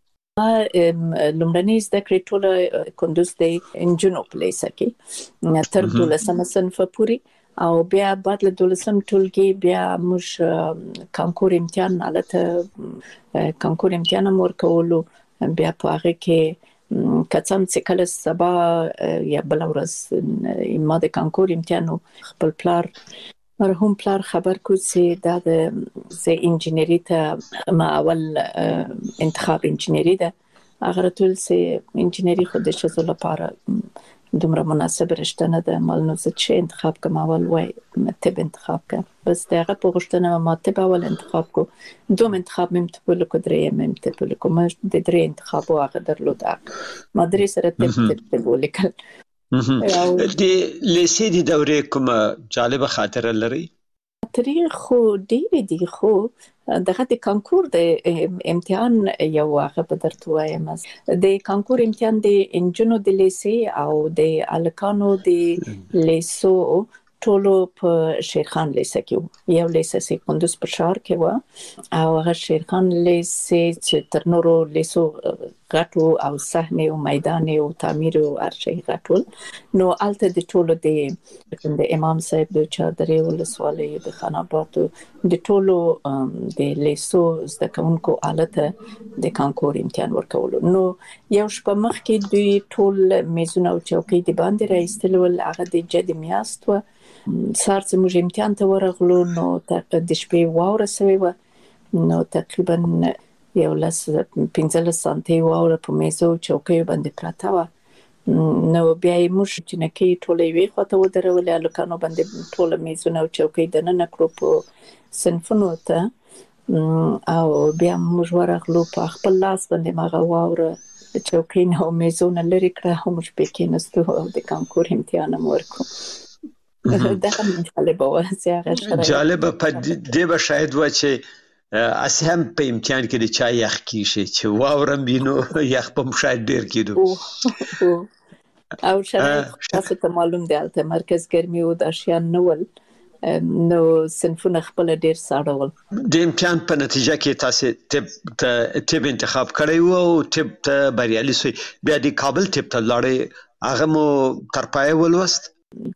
لومړنۍ زده کړې ټول کندوز د انجنونو په لیسه کې تر 12 صنف پورې او بیا بعد له 12 ټولګي بیا موږ کانکور امتحان حالت کانکور امتحان ورکولو بیا په هغه کې کڅم چې کله سبا یا بل ورځ ما د کانکور امتحان خپل پلار مرحوم پلار خبر کو چې دا د انجینری ته ما اول انتخاب انجینری ده هغه ټول چې انجینری خو د شزو لپاره دومره مناسب رشته نه ده مال نو چې انتخاب کوم اول وای طب انتخاب کوم بس دغه په غوښتنه ما طب اول انتخاب کو دوم انتخاب مم ته په درې مم ته په کوم د درې انتخاب واغ درلود ما درې سره طب ولیکل. د لیسې د دورې کوم جالب خاطره لري؟ تاریخ خو ډېر دي خو دغه د کانکور د امتحان یو هغه په درته وایم د کانکور امتحان د انجنونو د لیسې او د الکانو د لیسو ټولو په شیرخان لیسه کې یو لیسه سي کندوز په شهر کې و او هغه شیرخان لیسه چې تر نورو لیسو غټو او صحنه او میدان او تعمیر او ارشي غټول نو الته د ټولو د امام صاحب د چادرې ولسوالۍ د خان آباد د ټولو د لیسو زده کوونکو الته د کانکور امتحان ورکول نو یو شپه مخ کې دوی ټول میزونه او چوکۍ د باندې راځتل ول هغه د جد میاست و سار چې موږ امتحان ته ورغلو نو د شپې واوره سوي و نو تقریبا یو 15 سانتي واوره په میزو چوکۍ باندې پراته و نو بیا موږ چې نکې ټولې وی خواته ودرولې الکانو باندې ټول میزونه او چوکۍ د نن کړو په صنفونو ته او بیا موږ ورغلو په خپل لاس باندې ماغه واوره چوکۍ نو میزونه لري کړه هم موږ پکې نستو او د کانکور امتحان ورکو دا هم جالبه و جالبه په دې به شاید و چې اسهم په امتحان کې د چا یخ کیږي چې واورم بینو یخ په شاید ډیر کېدو او شاید تاسو ته معلوم دی البته مرکز ګرمي او د اشیان نول نو صنفونه خپل ډیر ساړه ول د امتحان په نتیجه کې تاسو طب انتخاب کړی وو او طب ته بریالي شوی بیا د کابل طب ته لاړې هغه مو تر پای ولوست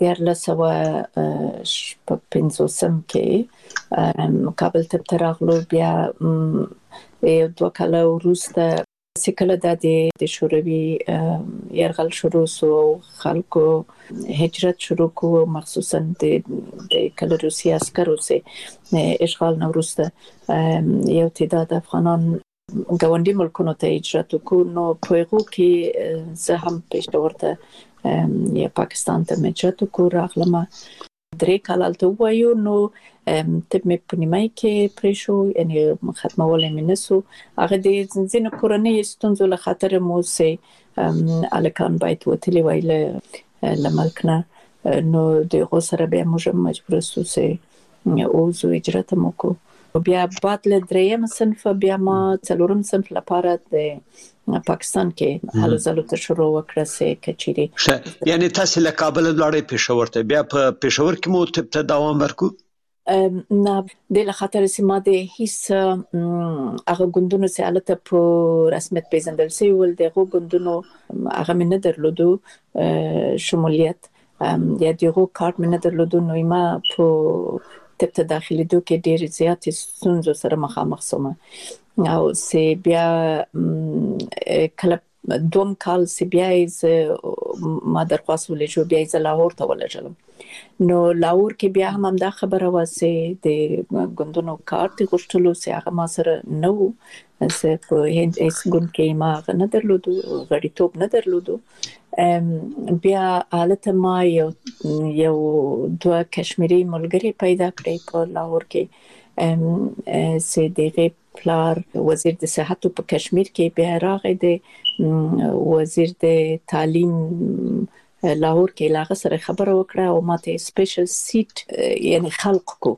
1950 کې کابل ته ترغلو بیا یو 2 کاله وروسته سکله د شوروي يرغل شروع سو خلکو هجرت شروع کو مخصوصا د کله روسي عسکرو سه اشغال نو وروسته یو تعداد افغانان ګاونډي ملکونو ته هجرت وکړو نو په هغه کې زه هم پېښور ته یا پاکستان ته هجرت وکړو راغلم 3 کال هلته وایو نو طب مې په نیمه کې پرې شو یعنی ختمولای مې نسو هغه د ځینې کورنۍ ستونزو له خاطر مو سه الکان باید وتلی وای له ملک نه نو دغه سره به موږ مجبور سو سه اوزو هجرت مو کو بیا بعد له دریم صنف بیا ما څلورم صنف لپاره د پاکستان کې هلو ځلو ته شروع وکړه سه کچيري یعنی تاسو له کابل لاړې پېښور ته بیا په پېښور کې مو ته دوام ورکو نه د خاطر سیمه د هیڅ هغه ګوندونو سره الته په رسمیت پیژندل سي ول دغه ګوندونو هغه من نه درلودو شمولیت یا دغه کارت من نه درلودو نو ما په طب ته داخلي دوه کې ډېر زیات ستونزو سره مخامخ سوم او سی بیا کله دوم کال سی بیا ما درخواست ولې شو بیا ز لاهور ته ولېږم نو لاهور کې بیا هم دا خبره واسه د ګوندونو کارت غوښتلو سي هغه ما سره نو زه په هند اس ګوند کې ما نه درلودو غړیتوب نه درلودو بیا حالت ما یو دوه کشمیری ملګری پیدا کړی په لاهور کې سي دغه پلار وزیر د صحت په کشمیر کې بیا راغی د وزیر د تعلیم لاهور کې لاغه سره خبره وکړه او ماته سپیشل سیټ یعنی خلق کو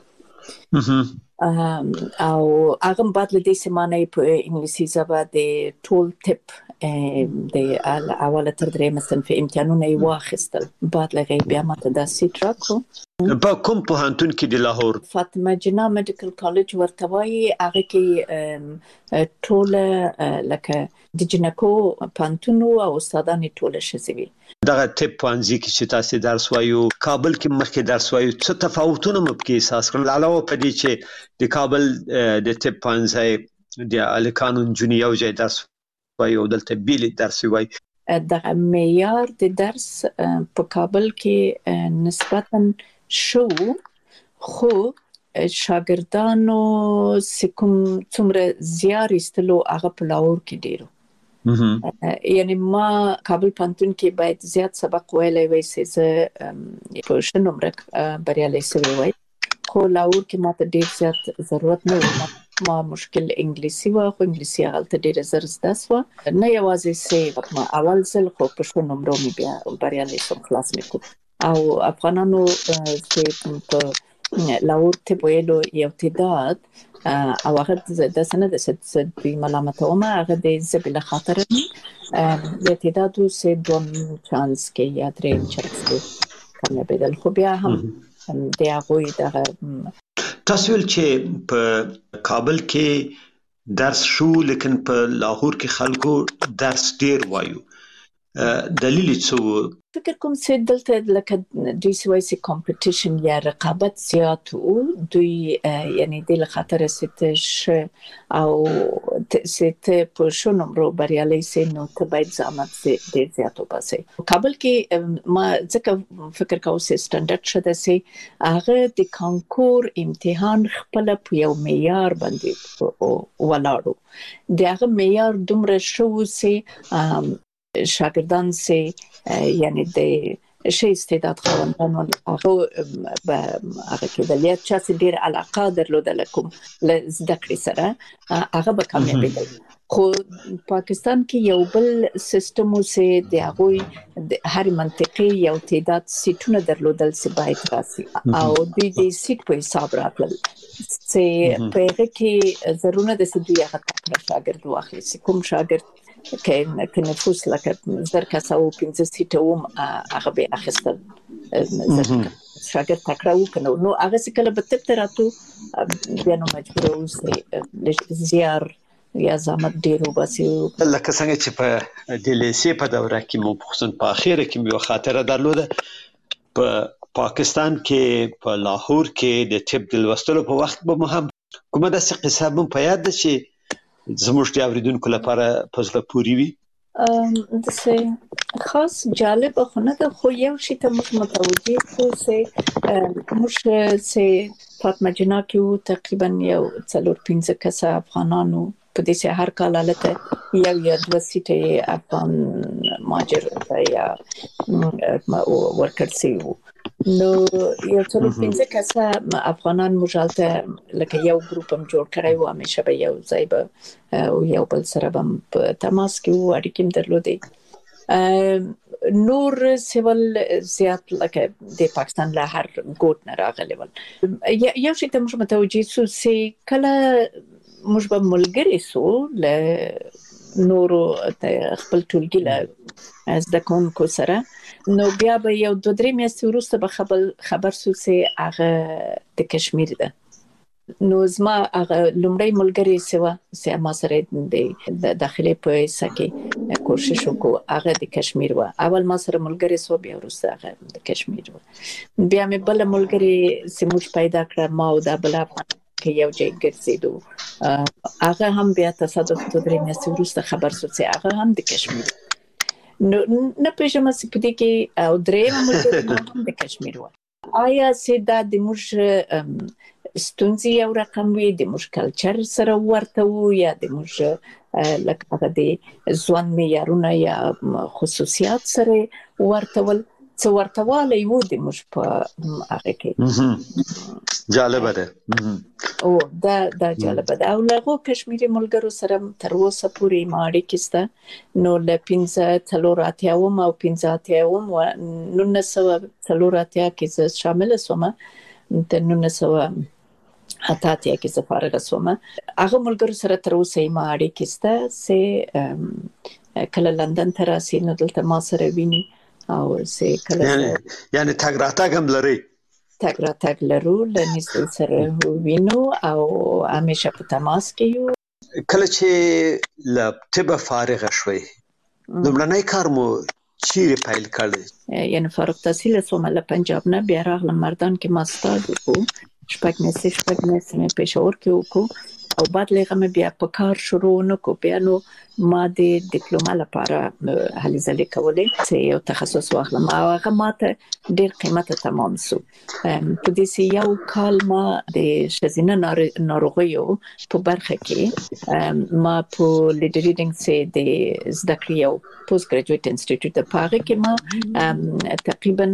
او هغه بعد له دې سیمانه په انګلیسي ژبه د ټول ټپ د اوله تر درېمه صنف امتحانونه واخیستل بعد له بیا ماته د سیټ راکو په کوم پوهنتون کې د لاهور فاطمه جنا میډیکل کالج ورته وایي هغه کې ټول لکه د جنکو پانتونو او استادان ټول شزوي دغه ټپ پانځي کې چې تاسو درس وایو کابل کې مخکې درس وایو څه تفاوتونه مبکې احساس کړل علاوه په دې چې د کابل د ټپ پانځي د الکانون جونیو ځای درس وایو دلته بیل درس وایي د معیار د درس په کابل کې نسبتاً شو خو شاګردانو سکم څومره زیار استلو هغه په لاهور کې ډیرو یعنی ما کابل پانتون کې باید زیات سبق ویلای وای سه په شنومرک بریالي سوي وای خو لاهور کې ماته ډیر زیات ضرورت نه و ما مشکل انګلیسي و خو انګلیسي هغه ډیر زر زده سو نه یوازې سه ما اول ځل خو په شنومرو مې بیا بریالي سم خلاص میکو او افغانانو چې په لاهور ته ویلو یو تعداد او هغه د سند د ملامتومه هغه د زبله خاطر د تعداد سه دوم چانس کې یا دریم چانس کې کمه بدل خو بیا هم د هغه د تاسو ول چې په کابل کې درس شو لیکن په لاهور کې خلکو درس ډیر وایو دلیل څه فکر کوم چې دلته لکه دوی سوي سي کمپټیشن یا رقابت زیات او دوی یعنی د خاطر ستش او ست په شنومرو بریالي سي نو ته باید زحمت ډیر زیات وباسي کابل کې ما ځکه فکر کوم چې سټانډرډ شته سي هغه د کانکور امتحان خپل په یو معیار باندې ولاړو دغه معیار دومره شو سي شاګردان سه یعنی د شي استعداد خواندان هغه کې د لیات چا سره ډیر علاقه درلودل کوم زده کړې سره هغه به کامیابی خو پاکستان کې یو بل سیستم سه د هغه هر منطقي یو تعداد سیټونه درلودل سه باید راسي او د سیټ په حساب راغلل سه په هغه کې ضرورت د سدوی هغه شاګرد واخلي کوم شاګرد که نفوس لکه زر کسا و 15 سیټه هغه به اخیستل شاګرد تکړه وکنو نو هغه څه کله به تک راتو بیا نو مجبور اوسې زیار یا زحمت ډیر وباسي لکه څنګه چې په د لیسې په دوره کې مو خصوصا په اخیره کې یو خاطره درلوده په پاکستان کې په لاهور کې د طب د لوستلو په وخت به مو هم کومه داسې قصه مو په یاد ده چې زموږ د اوریدونکو لپاره پزله پوری وي د خاص جالب خو نه ده خو یو شی ته متوجه خو موږ سه فاطمه جنا کې تقریبا یو 4-5 کسه افغانانو په دې سه هر کال الته یو یا دوه سیټه افغان ماجر یا ورکر سی وو نو یو څو پنځه کسه افغانان مجالته لکه یو ګروپ هم جوړ کړی و همیشه به یو ځای به او یو بل سره به په تماس کې و اړیکې درلودې نور سیول زیات لکه د پاکستان له هر ګوټ نه راغلي ول یو شی ته موږ متوجي سو سي کله موږ به ملګری سو له نورو خپل ټولګي له از د کوونکو سره نو بیا به یو 2-3 میاشتې وروسته به خبر سو سي هغه د کشمیر ده نو زما هغه لومړی ملګری سي ما سره د داخلي په سکه کوشش وکړو هغه د کشمیر و اول ما سره ملګری سو بیا وروسته هغه د کشمیر و بیا مې بل ملګری سموش پیدا کړ ما او دا بل کې یو ځای ګرځیدو هغه هم بیا تصادف 2-3 میاشتې وروسته خبر سو چې هغه هم د کشمیر نو نه پېژنم چې په دې کې او درې ملګری هم د کشمیر و آیا سیدا د موږ ستونزې یو رقم وي د موږ کلچر سره ورته وو یا د موږ لکه هغه د ځوان معیارونه یا خصوصیات سره ورته ول څو ورته والی وو د موږ په هغه کې جالب ده او دا جالب ده او له کشمیري ملګرو سره تر اوسه پورې ماړي کېسته نو له 15 او 15 و 1940 کې شامل شوم د 1900 حتی کې سفارغه سومه هغه ملګرو سره تر اوسه ماړي کېسته سه کله لندن ته راسي نو دلته ما سره ویني او سه کله یعنی تګ راتګ هم لري تګ راتګ لرو لنیستل سره وینو او همیشه په تماس کې یو کله چې لپټه فارغ شوي لمړنۍ کار مو چیرې پیل کړل یعنی فارغ تحصیل سومه له پنجاب نه بیا راغلم مردان کې ماستر وکړو شپږ میاشتې مې پېښور کې وکړو او بعد لغه مې بیا په کار شروع نکو بیا نو ما د ډیپلوما لپاره هلې ځلې کولې چې یو تخصص واخلم او هغه ماته ډېر قیمته تمام شو په دې سي یو کال ما د شزینه ناروغیو په برخه کې ما په لیډر ریډینګ سي د زده کړې یو پوسټ ګریجویټ انسټیټیوټ په هغه کې ما تقریبا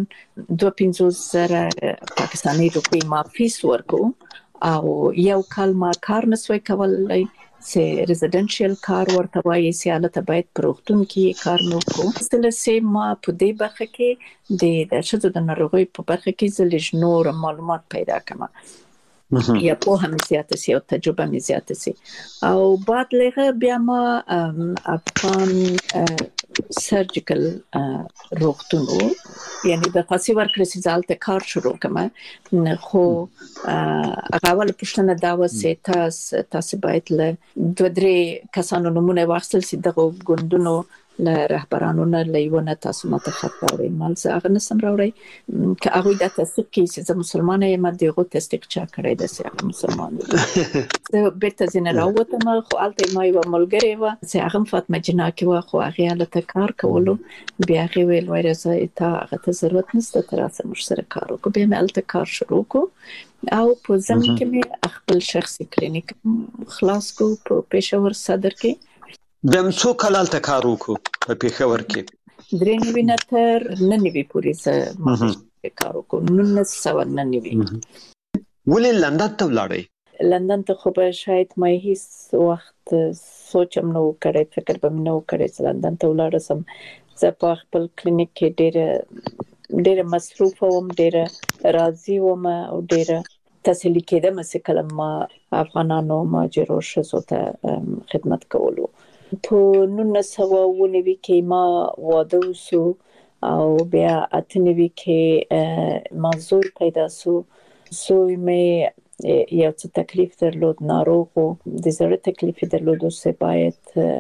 250,000 پاکستاني روپۍ ما فیس ورکو او یو کال ما کار نسوي کولای سه ریزیدنشل کار ورته وایي سیالت باید پروختون کې کار نو کو ستل سه ما په دې برخه کې د شذ د ناروغي په برخه کې زلج نور معلومات پیدا کما یا په هم زیاته سي او تجربه مې زیاته سي او بعد لغه بیا ما افغان سرجیکل روغتونو یعنی د خاصي ورکر سیزالته کار شروع کما خو اول پښتنه دا وسه تاسو باید له 2-3 کسانو نمونه واخلئ چې دغه ګوندونو له رهبرانو نه لیونه تاسو ماته خط راوړئ مال زه هغه نسم راوړئ که هغه د تصدیق کې چې زه مسلمانه یم دغه تصدیق چا کړی د سیاق مسلمان زه بیرته زنه راوته ما خو الته ما یو ملګری و چې هغه فاطمه جنا کې و خو هغه الته کار کولو بیا هغه ویل وایره ته هغه ته ضرورت نشته تر اوسه مش سره کار وکړو بیا مې الته کار شروع کو او په زمين کې مې خپل شخصي کلینیک خلاص کو په پېښور صدر کې دم څو کال ته کار وکړو په پېښور کې 93 نه تر 99 پورې زه کار وکړم 1999 ولې لندن ته ولاړې لندن ته خو به شاید مې هیڅ وخت سوچم نو کړی فکر به نو کړی چې لندن ته ولاړم زه په خپل کلینیک کې ډېر مصروف وم ډېر راضي وم او ډېر تسلی کېدم چې کله ما افغانانو ماجرو شزو ته خدمت کولو په 1990 کې ما واده وسو او بیا 98 کې ما زوی پیدا سو زوی مې یو څه تکلیف درلود ناروغ د زړه تکلیف درلود چې باید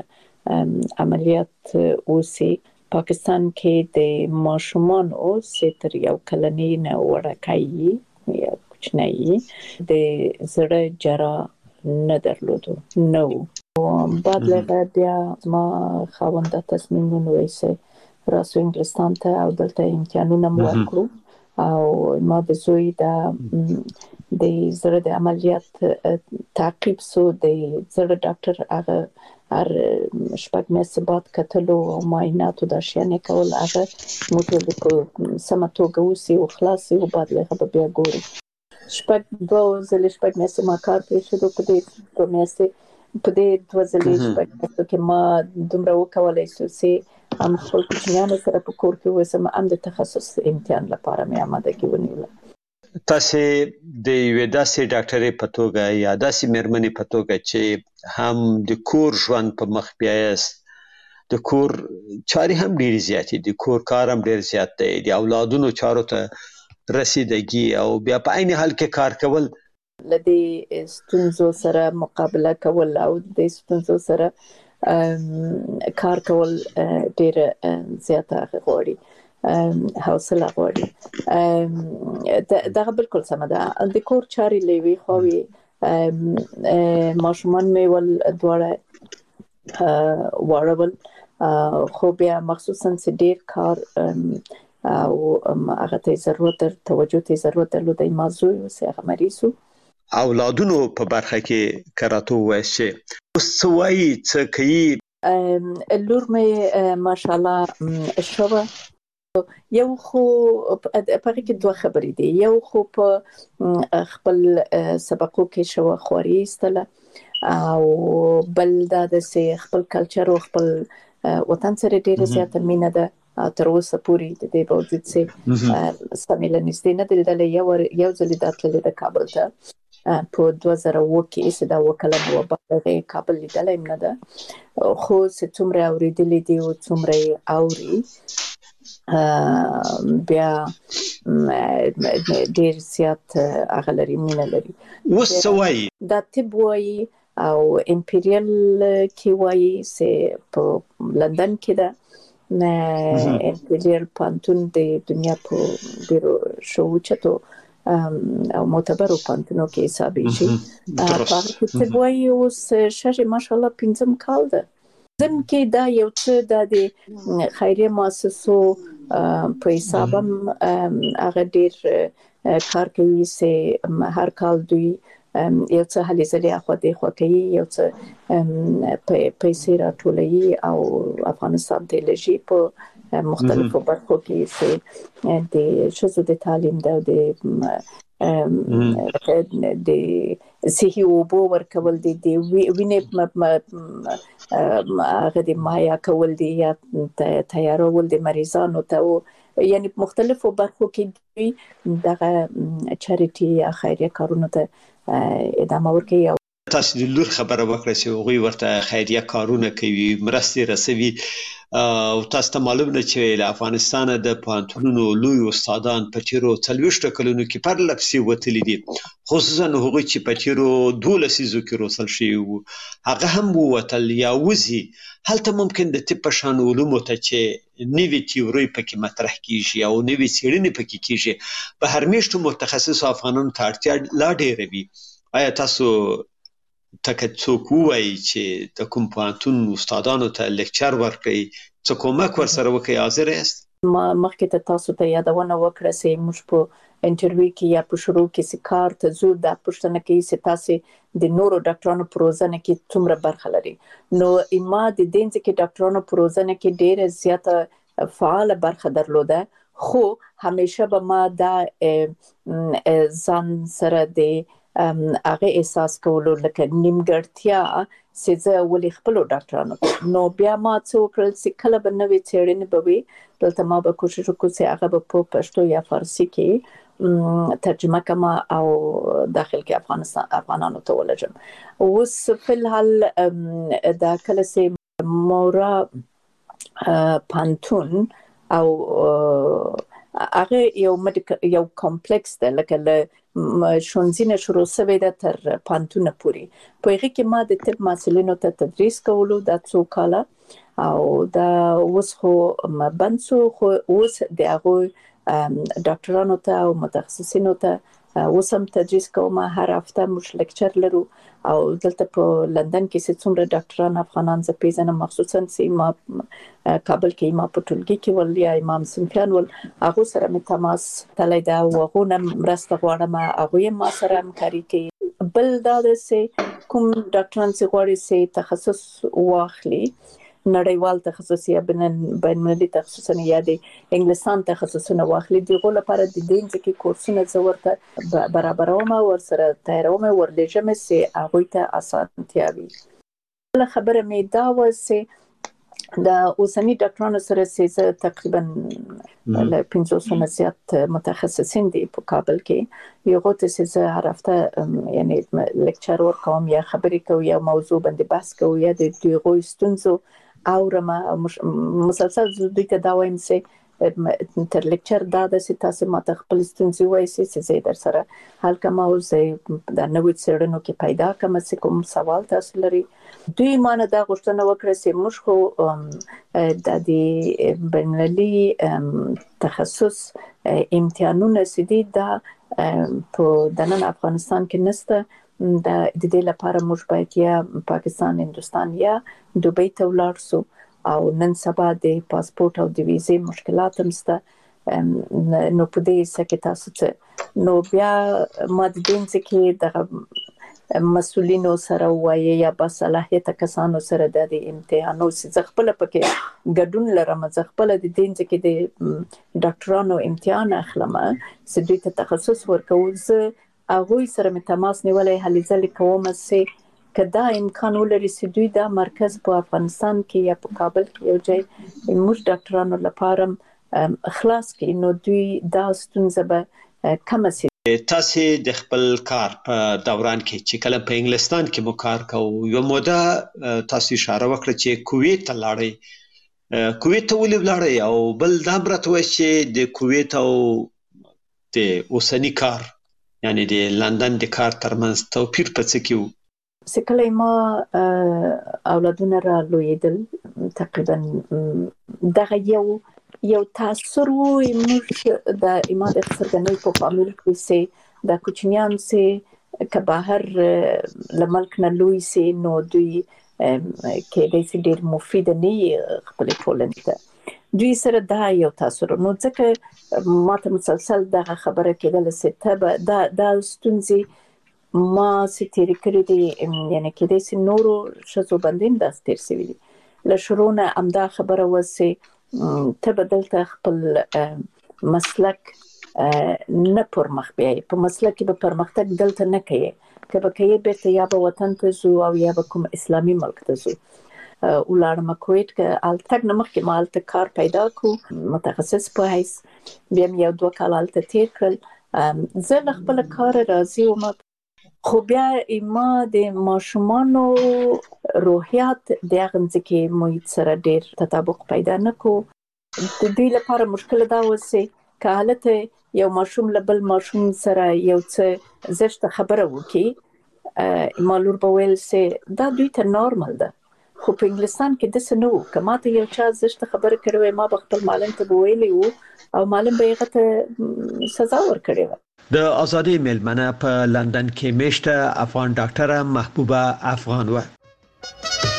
عملیات وسی پاکستان کې د ماشومان او ستر یو کلنی نه ورکای یا کوچنی د زړه جرا نه درلودو نو بعد له بیا ما خوانده تصمیم ونیسه راسو انګلستان ته او دلته امتحانونه مو وکړو او ما د زوی د د زړه د عملیات تعقیب سو د زړه ډاکټر هغه هر شپږ میاشتې بعد کتلو او معایناتو د شیانې کول هغه موږ د سماتوګه وسی او خلاصي او بعد له بیا ګورو شپږ میاشتې ما کار پیښ شو په دې میاشتې په دې دوزلې شپږ میاشتې کې ما دومره وکولای شو چې هم خپل کوچنیانو سره په کور کې وسم هم د تخصص امتحان لپاره مې آماده کې ونیول. تاسو د یوې داسې ډاکټرې په توګه یا داسې مېرمنې په توګه چې هم د کور ژوند په مخ بیاست د کور چاري هم ډېر زیاتې دي کور کار هم ډېر زیات دی د اولادونو چارو ته رسیدګي او بیا په عین حال کې کار کول لدې ستونزو سره مقابله کول او د ستونزو سره کار کول ډېر زیاته غواړي حوصله غواړي دا بالکل سم ده د کور چاري لوي خوي ماشومان مې ول دواړه وړول خو بیا مخصوصا ډېر کار او هغه ته ضرورت توجه ته ضرورت درلودای موضوع وسه مریضو اولادونو په برخه کې کراته وایي سوي څه کوي لور مې ماشاءالله شوه یو خو په کې دوه خبرې دي یو خو په خپل سبقو کې شو خوري استله او بل دا د خپل کلچر او خپل وطن سره ډېر زیات مینه ده تر اوسه پورې د دې باوجود چې سمیل نشته نه دلته یو ځل داتله د کابل ته په 2000 کې سدا وکړه نو په کابل لیدل نه ده خو څومره اوریدلې دي او څومره اوري بیا ډېر زیات اغلري مینه لري وسوي دا طب وایي او امپریال کې وایي چې په لندن کې ده امپریال پانتون د دنیا په ډیرو شو چتو او معتبرو پانتونو کې حسابي شي په طب وایي اوس شاشه ماشاءالله 15 کال ده ځم کې دا یو څه د خیریه مؤسسو په حسابم هغه ډیر کار کوي چې هر کال دوی یو څه هلي ځلې اخو د خوکې یو څه پیسې راټولوي او افغانستان ته لږی په مختلفو برخو کې چې د شذو د تعلیم د صحي اوبو ورکول دي د وینې هغه د مایا کول دي یا تیارول د مریضانو ته یعنی مختلفو برخو کې دوی دغه چاریټي یا خیریه کارونه ته ادامه ورکوي. تاسو د لور خبره وکړه چې هغوی ورته خیریه کارونه کوي مرستې رسوي او تاسو ته معلوم نه چې له افغانستان د پانتونونو لوی استادان په تیرو 40 کلونو کې پر لپسي وتلي دي خصوصا هغوی چې په تیرو 12 سيزو کې روسل شي هغه هم وتل یا وزي هلته ممکن د طب په شان علومو ته چې نوې تیوري پکې مطرح کیږي او نوې څېړنې پکې کیږي په هر میشتو متخصص افغانانو ته اړتیا لا ډېره وي آیا تاسو تکه څوک وایي چې د کوم پانتون استادانو ته لیکچر ورکړي څه کومک ورسره وکړي حاضر یاست ما مخکې ته تاسو ته یادونه وکړه چې موږ په انټرویو کې یا په شروع کې سکار ته زو د پښتنه کې چې تاسو د نورو ډاکټرانو پروژنه کې څومره برخه لري نو ما د دینځ کې ډاکټرانو پروژنه کې ډېر زیاته فعال برخه درلوده خو همیشه به ما دا ځان سره د هغه احساس کولو لکه نیمګړتیا چې زه ولې خپل ډاکټرانو نو بیا ما څو کړل چې کله به نوې څېړنې به وي دلته ما به کوشش وکړم چې هغه په پښتو یا فارسی کې ترجمه کما او داخل کې افغانانو ته ولجم اوس په الحال دا کله چې مورا پانتون او هغه یو کمپلیکس ده لکه شونځینه شروع شوی ده تر پانتون پوري په هغه کې ما د طب مسلینو ته تدریس کولو د څو کاله او دا اوس خو بنسو خو اوس د هغه ډاکټرانو ته او متخصصینو ته وسم تدریس کوم. هر هفته موږ لیکچر لرو او دلته په لندن کې څومره ډاکټران افغانان ز پیژنم، مخصوصا سیما کابل کې ما په ټولګي کې ول یا امام سنفیان ول هغه سره مې تماس تللی دا او هغه مرسته غواړم، هغه ما سره همکاري کوي. بل دا چې کوم ډاکټران چې غواړي چې تخصص واخلي، نړیوال تخصص یا بین‌المللي تخصصونه یا د انګلیسان تخصصونه واخلي، دغه لپاره د دې ځکه کورسونه زورته برابروم او سره تیاروم ورلېږم چې هغه ته اسانتیا وي. بل خبره مې دا و چې د اوسنی ډاکټرانو سره چې تقریبا له 500 زیات متخصصین دي په کابل کې، یو غوته چې هر هفته یعنی لیکچر ورکوم یا خبرې کوم یا موضوع باندې بحث کوم یا د دوی ستونزو اورم مسلسل دوی ته دا وایم چې تر لیکچر دا د تاسو ماته خپل ستونزې وایي چې زه در سره حل کوم او زه د نوې څېړنو کې پیدا کوم چې کوم سوال تاسو لري. دوی مانه دا غوښتنه وکړه چې موږ خو د دې بین‌المللي تخصص امتحانونه سدي دا په دنن افغانستان کې نسته. د دې لپاره موږ باید یا پاکستان، هندستان یا دوبۍ ته ولاړ شو او نن سبا د پاسپورت او د ویزې مشکلات هم شته. نو په دې سکه تاسو ته نو بیا ما د دین کې د مسؤلینو سره وایي یا با صلاحیت کسانو سره د امتحانو چې خپل پکې ګډون لرم، چې خپل د دین کې د ډاکټرانو امتحان اخلم چې دوی ته تخصص ورکول. زه هغه سره مې تماس نیولای هلي ځلې کوم چې کدا امکان ولري چې دوی دا مرکز په افغانستان کې یا په کابل کې یو ځای موږ ډاکټرانو لپاره خلاص کړي، نو دوی دا ستونزه به کم شي. تاسو د خپل کار په دوران کې چې کله په انګلستان کې مو کار کوو، یو موده تاسو اشاره وکړه چې کویت ته لاړی. کویت ته ولې لاړی او بل دا برته و چې د کویت او د اوسنی کار یعنی د لندن د کار ترمنځ توپیر په څه کې و؟ سکله ما اولادونه را لویدل تقریبا دغه یو تاثیر و موږ د ایمان د څرګندۍ په فامیل کې چې د کوچنیان چې که بهر لملک نه لوی سي نو دوی کې د سي ډیر مفید نه خپل ټولنې ته دوی سره دا یو تاثیر. نو ځکه ماته مسلسل دغه خبره کېدل چې ته دا ستونزې ما ستیر کړی دي، یعنی کې د سي نورو شزو باندې د استیر سوي دي. له شروع نه امدا خبره وسه ته بدلته خپل مسلک نه پرمخ بیاي په مسلک کې به پرمختګ دلته نه کوي، که به کوي بیرته یا به وطن ته زو او یا به کوم اسلامي ملک ته زو. ولارم کویت که التک نمخ کې مالته کار پیدا کو متخصص په هیڅ بیا یو 2 کال الته تیر کړل. زه خپل کار راضي وم، خو بیا ما د ماشومانو روحیات د هغه ځکه محیط سره ډیر تطابق پیدا نکو. د دې لپاره مشکل دا و چې که حالت یو ماشوم لبل ماشوم سره یو څه زشت خبره وکي، مالور به ویل چې دا دوی ته نورمال ده، خو په انګلستان کې د سنو کما ته یو چا زشت خبره کړو ما به خپل معلم ته ویلی وو او معلم به یې ته سزا ورکړي و. د ازادي میلمنه په لندن کې میشته افغان ډاکټره محبوبه افغان و.